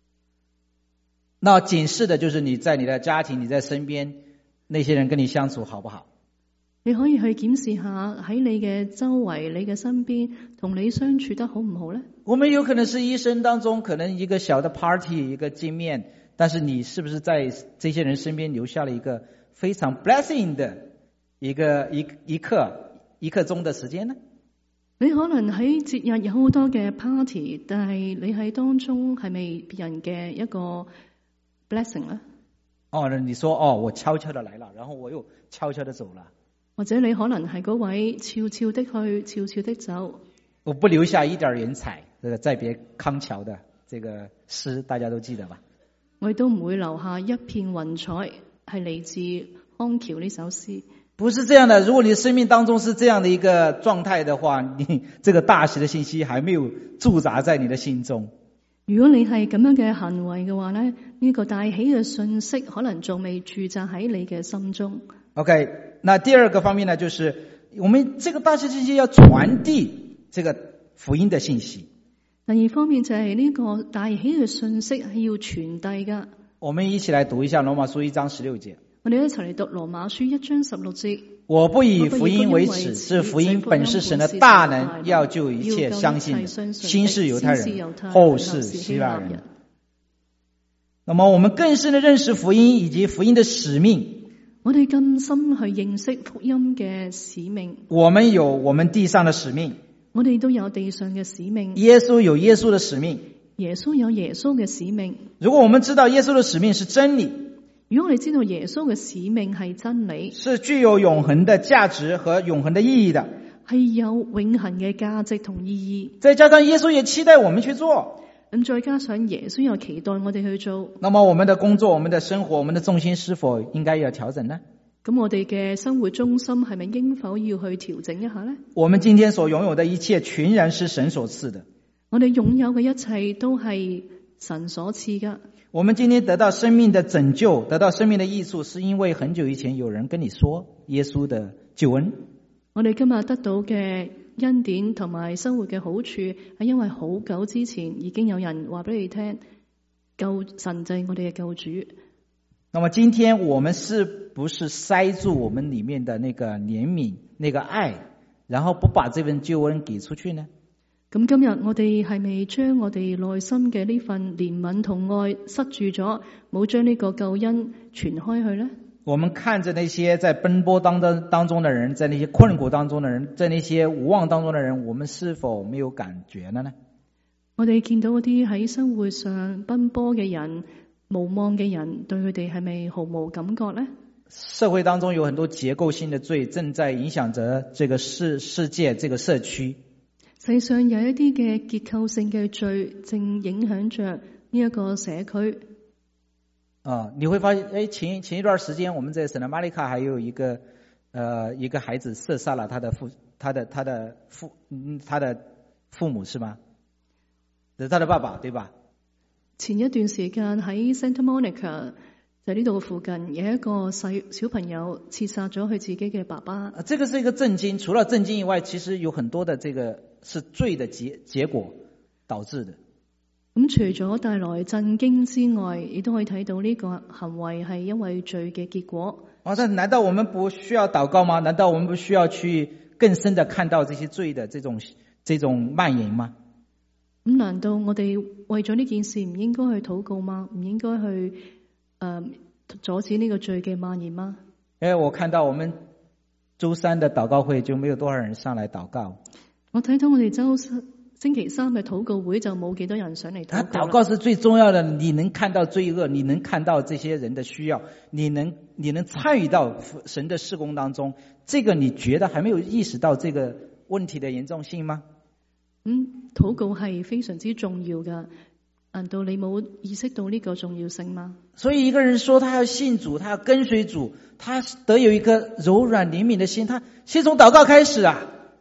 那檢視的就是你在你的家庭，你在身邊那些人跟你相處好不好？ 你可以去檢視下喺你嘅周圍，你嘅身邊同你相處得好唔好呢？ 我們有可能是一生當中可能一個小的 party 一個見面，但是你是不是在這些人身邊留下了一個非常 blessing 的一個一一刻一刻鐘的時間呢？ 你可能喺節日有好多嘅 party， 但係你喺當中係咪別人嘅一個 blessing 呢？ 哦，你說哦，我悄悄的來了，然後我又悄悄的走了。 或者你可能係嗰位悄悄的去，悄悄的走。 我不留下一點人才，這個再別康橋的這個詩，大家都記得吧？ 我亦都唔會留下一片雲彩，係嚟自康橋呢首詩。 不是這樣的，如果你生命當中是這樣的一個狀態的話，你這個大喜的信息還沒有駐紮在你的心中。 如果你係咁樣嘅行為嘅話呢，呢個大喜嘅信息可能仲未駐紮喺你嘅心中。 OK， 那第二個方面呢，就是我們這個大喜信息要傳遞這個福音的信息。 第二方面就係呢個大喜嘅信息係要傳遞㗎。 我們一起來讀一下羅馬書一章十六節。 我哋一齊嚟讀羅馬書一章十六節。 我不以福音為恥，是福音本是神的大能，要救一切相信的，先是猶太人，後是希臘人。那麼我們更深的認識福音以及福音的使命。 我哋更深去認識福音嘅使命。 我們有我們地上的使命， 我哋都有地上嘅使命。 耶穌有耶穌的使命， 耶穌有耶穌嘅使命。 如果我們知道耶穌的使命是真理， 如果我哋知道耶穌嘅使命係真理， 是具有永恆的價值和永恆的意義的， 係有永恆嘅價值同意義。 再加上耶穌也期待我們去做， 咁再加上耶穌又期待我哋去做， 那麼我們的工作、我們的生活、我們的重心是否應該要調整呢？ 咁我哋嘅生活中心係咪應否要去調整一下呢？ 我們今天所擁有的一切全然是神所賜的， 我哋擁有嘅一切都係神所賜㗎。 我們今天得到生命的拯救，得到生命的益處，是因為很久以前有人跟你說耶穌的救恩。 我哋今日得到嘅恩典同埋生活嘅好處，係因為好久之前已經有人話俾你聽，救神就係我哋嘅救主。 那麼今天我們是不是塞住我們裏面的那個憐憫、那個愛，然後不把這份救恩給出去呢？ 咁今日我哋係咪將我哋內心嘅呢份憐憫同愛塞住咗，冇將呢個救恩傳開去呢？ 我們看着那些在奔波當中當中的人，在那些困苦當中的人，在那些無望當中的人，我們是否沒有感覺了呢？ 我哋見到嗰啲喺生活上奔波嘅人、無望嘅人，對佢哋係咪毫無感覺呢？ 社會當中有很多結構性的罪正在影響着這個世世界、這個社區。 世上有一啲嘅結構性嘅罪正影響着呢一個社區。 啊，你會發現，誒，前前一段時間，我們在聖塔瑪利卡還有一個，呃，一個孩子射殺了他的父，他的他的父，嗯，他的父母是嗎？是他的爸爸，對吧？ 前一段時間喺 Santa Monica 就呢度附近有一個細小朋友刺殺咗佢自己嘅爸爸。啊， 這個是一個震驚，除了震驚以外，其實有很多的這個是罪的結結果導致的。 咁除咗帶來震驚之外，亦都可以睇到呢個行為係因為罪嘅結果。 啊，但難道我們不需要禱告嗎？難道我們不需要去更深的看到這些罪的這種這種蔓延嗎？ 咁難道我哋為咗呢件事唔應該去禱告嗎？唔應該去誒、呃、阻止呢個罪嘅蔓延嗎？ 因為我看到我們周三的禱告會就沒有多少人上來禱告。 我睇到我哋周星期三嘅禱告會就冇幾多人上嚟禱告。 禱告是最重要的，你能看到罪惡，你能看到這些人的需要，你能你能參與到神的事工當中，這個你覺得還沒有意識到這個問題的嚴重性嗎？ 嗯，禱告係非常之重要噶，難道你冇意識到呢個重要性嗎？ 所以一個人說他要信主，他要跟隨主，他得有一個柔軟憐憫的心，他先從禱告開始啊。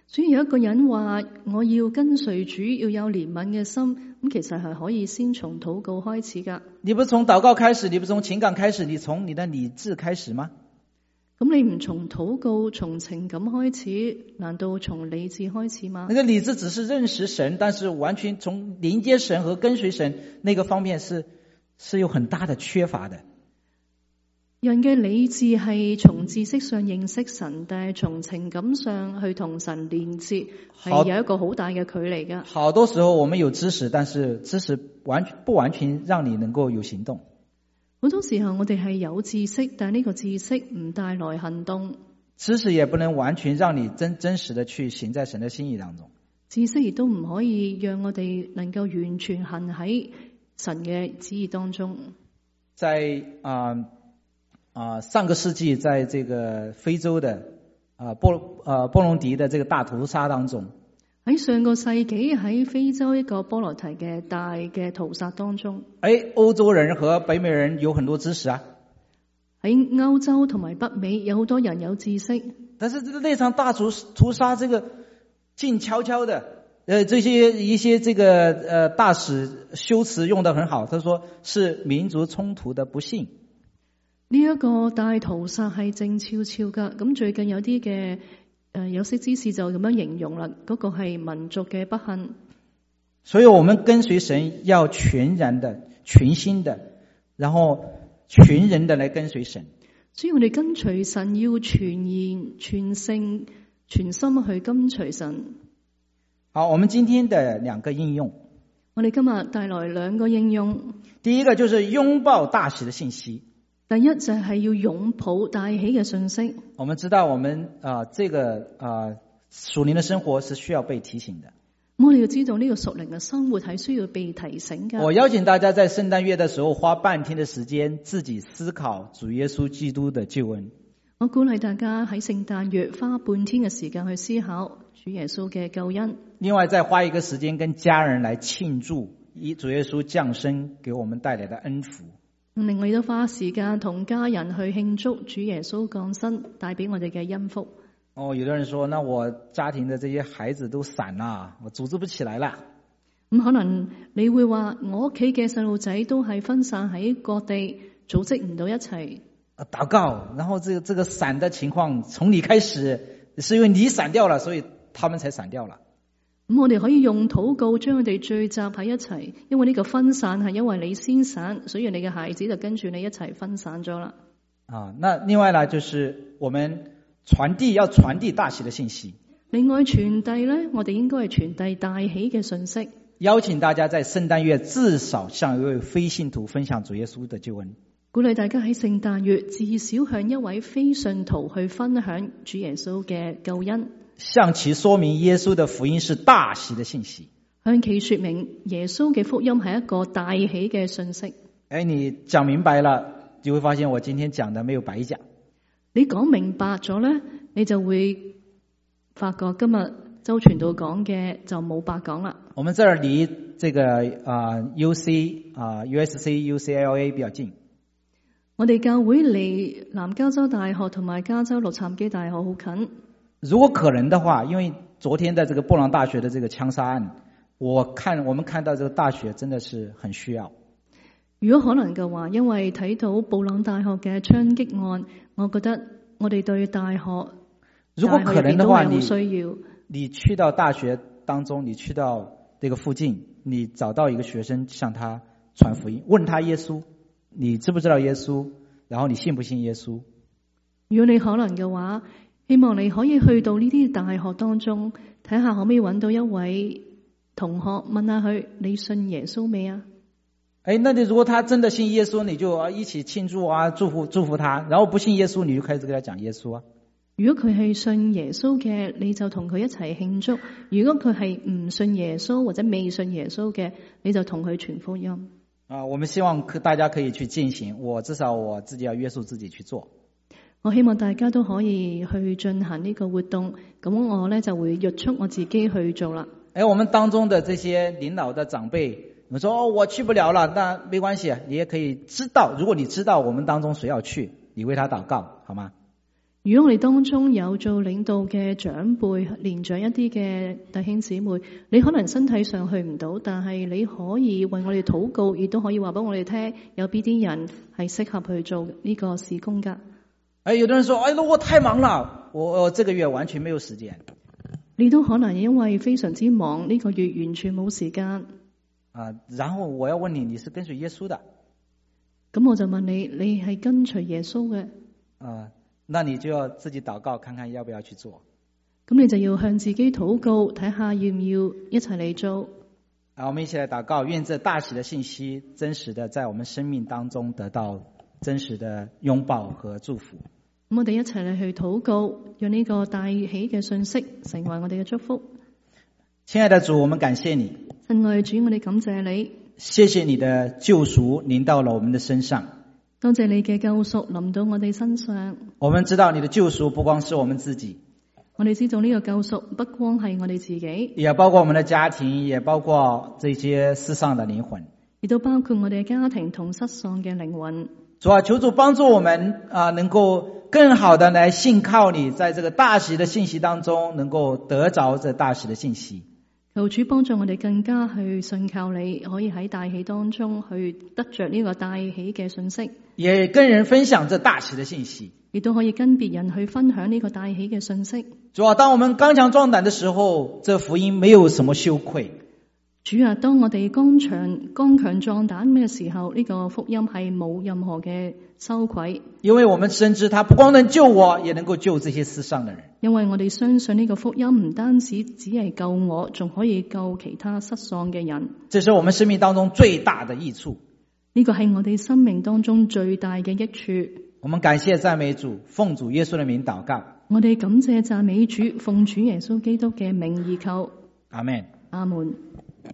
所以有一個人話我要跟隨主，要有憐憫嘅心，咁其實係可以先從禱告開始噶。 你不是從禱告開始，你不是從情感開始，你從你的理智開始嗎？ 咁你唔從禱告、從情感開始，難道從理智開始嗎？ 那個理智只是認識神，但是完全從連接神和跟隨神那個方面是是有很大的缺乏的。 人嘅理智係從知識上認識神，但係從情感上去同神連接，係有一個好大嘅距離噶。 好多時候我們有知識，但是知識完全不完全讓你能夠有行動。 好多時候我哋係有知識，但係呢個知識唔帶來行動。 知識也不能完全讓你真真實的去行在神的心意當中。 知識亦都唔可以讓我哋能夠完全行喺神嘅旨意當中。 在啊。呃啊、呃，上個世紀在這個非洲的啊波啊波隆迪的這個大屠殺當中， 喺上個世紀喺非洲一個波羅提嘅大嘅屠殺當中， 誒，歐洲人和北美人有很多知識啊。 喺歐洲同埋北美有好多人有知識， 但是這個那場大屠屠殺，這個靜悄悄的，呃，這些一些這個呃大使修辭用得很好，他說是民族衝突的不幸。 呢一個大屠殺係靜悄悄噶，咁最近有啲嘅誒有識之士就咁樣形容啦，嗰個係民族嘅不幸。 所以我們跟隨神要全然的、全心的，然後全人的來跟隨神。 所以我哋跟隨神要全然、全性、全心去跟隨神。 好，我們今天的兩個應用， 我哋今日帶來兩個應用。 第一個就是擁抱大喜的信息。 第一就係要擁抱大喜嘅信息。 我們知道我們啊、呃，這個啊、呃、屬靈的生活是需要被提醒的。 我哋要知道呢個屬靈嘅生活係需要被提醒嘅。 我邀請大家在聖誕月的時候花半天的時間自己思考主耶穌基督的救恩。 我鼓勵大家喺聖誕月花半天嘅時間去思考主耶穌嘅救恩。 另外再花一個時間跟家人來慶祝以主耶穌降生給我們帶來的恩福。 另外都花時間同家人去慶祝主耶穌降生帶俾我哋嘅恩福。 哦，有的人說，那我家庭的這些孩子都散啦，我組織不起來啦。 咁可能你會話，我屋企嘅細路仔都係分散喺各地，組織唔到一齊。 禱告，然後這個這個散的情況從你開始，是因為你散掉了，所以他們才散掉了。 咁我哋可以用禱告將佢哋聚集喺一齊，因為呢個分散係因為你先散，所以你嘅孩子就跟住你一齊分散咗啦。 啊，那另外呢，就是我們傳遞要傳遞大喜的信息。 另外傳遞呢，我哋應該係傳遞大喜嘅信息。 邀請大家在聖誕月至少向一位非信徒分享主耶穌的救恩。 鼓勵大家喺聖誕月至少向一位非信徒去分享主耶穌嘅救恩。 向其說明耶穌的福音是大喜的信息， 向其說明耶穌嘅福音係一個大喜嘅信息。 誒，你講明白了，就會發現我今天講的沒有白講。 你講明白咗咧，你就會發覺今日周傳道講嘅就冇白講啦。 我們這兒離這個啊、呃、U C 啊、呃、U S C U C L A 比較近。 我哋教會離南加州大學同埋加州洛杉磯大學好近。 如果可能的話，因為昨天的這個布朗大學的這個槍殺案，我看我們看到這個大學真的是很需要。 如果可能嘅話，因為睇到布朗大學嘅槍擊案，我覺得我哋對大學如果可能的話， 你需要你去到大學當中，你去到這個附近，你找到一個學生向他傳福音，問他耶穌，你知不知道耶穌？然後你信不信耶穌？ 如果你可能嘅話，希望你可以去到呢啲大學當中，睇下可唔可以揾到一位同學，問下佢：你信耶穌未啊？ 誒，那你如果他真的信耶穌，你就一起慶祝啊，祝福祝福他；然後不信耶穌，你就開始跟他講耶穌啊。 如果佢係信耶穌嘅，你就同佢一齊慶祝；如果佢係唔信耶穌或者未信耶穌嘅，你就同佢傳福音。 啊，我們希望大家可以去進行，我至少我自己要約束自己去做。 我希望大家都可以去進行呢個活動，咁我呢就會約束我自己去做啦。 誒，我們當中的這些領導的長輩，我說、哦、我去不了了，那沒關係，你也可以知道，如果你知道我們當中誰要去，你為他禱告，好嗎？ 如果我哋當中有做領導嘅長輩，年長一啲嘅弟兄姊妹，你可能身體上去唔到，但係你可以為我哋禱告，亦都可以話俾我哋聽，有邊啲人係適合去做呢個事工噶。 哎，有的人說，哎，我太忙了，我我這個月完全沒有時間。 你都可能因為非常之忙，呢個月完全冇時間。 啊，然後我要問你，你是跟隨耶穌的？ 咁我就問你，你係跟隨耶穌嘅？ 啊，那你就要自己禱告，看看要不要去做。 咁你就要向自己禱告，睇下要唔要一齊嚟做。 啊，我們一起來禱告，願這大喜的信息真實的在我們生命當中得到真實的擁抱和祝福。 咁我哋一齊嚟去禱告，讓呢個大喜嘅信息成為我哋嘅祝福。 親愛的主，我們感謝你。 親愛的主，我哋感謝你。 謝謝你的救贖臨到了我們的身上。 多謝你嘅救贖臨到我哋身上。 我們知道你的救贖不光是我們自己， 我哋知道呢個救贖不光係我哋自己， 也包括我們的家庭，也包括這些世上的靈魂， 亦都包括我哋嘅家庭同失喪嘅靈魂。 主啊，求主幫助我們啊，能夠更好的來信靠你，在這個大喜的信息當中，能夠得着這大喜的信息。 求主幫助我哋更加去信靠你，可以喺大喜當中去得着呢個大喜嘅信息， 也跟人分享這大喜的信息， 亦都可以跟別人去分享呢個大喜嘅信息。 主啊，當我們剛強壯膽的時候，這福音沒有什麼羞愧。 主啊，當我哋剛強剛強壯膽嘅時候，呢個福音係冇任何嘅羞愧， 因為我們深知他不光能救我，也能夠救這些世上的人。 因為我哋相信呢個福音唔單止只係救我，仲可以救其他失喪嘅人。 這是我們生命當中最大的益處。 呢個係我哋生命當中最大嘅益處。 我們感謝讚美主，奉主耶穌的名禱告。 我哋感謝讚美主，奉主耶穌基督嘅名而求。 阿們。 阿門。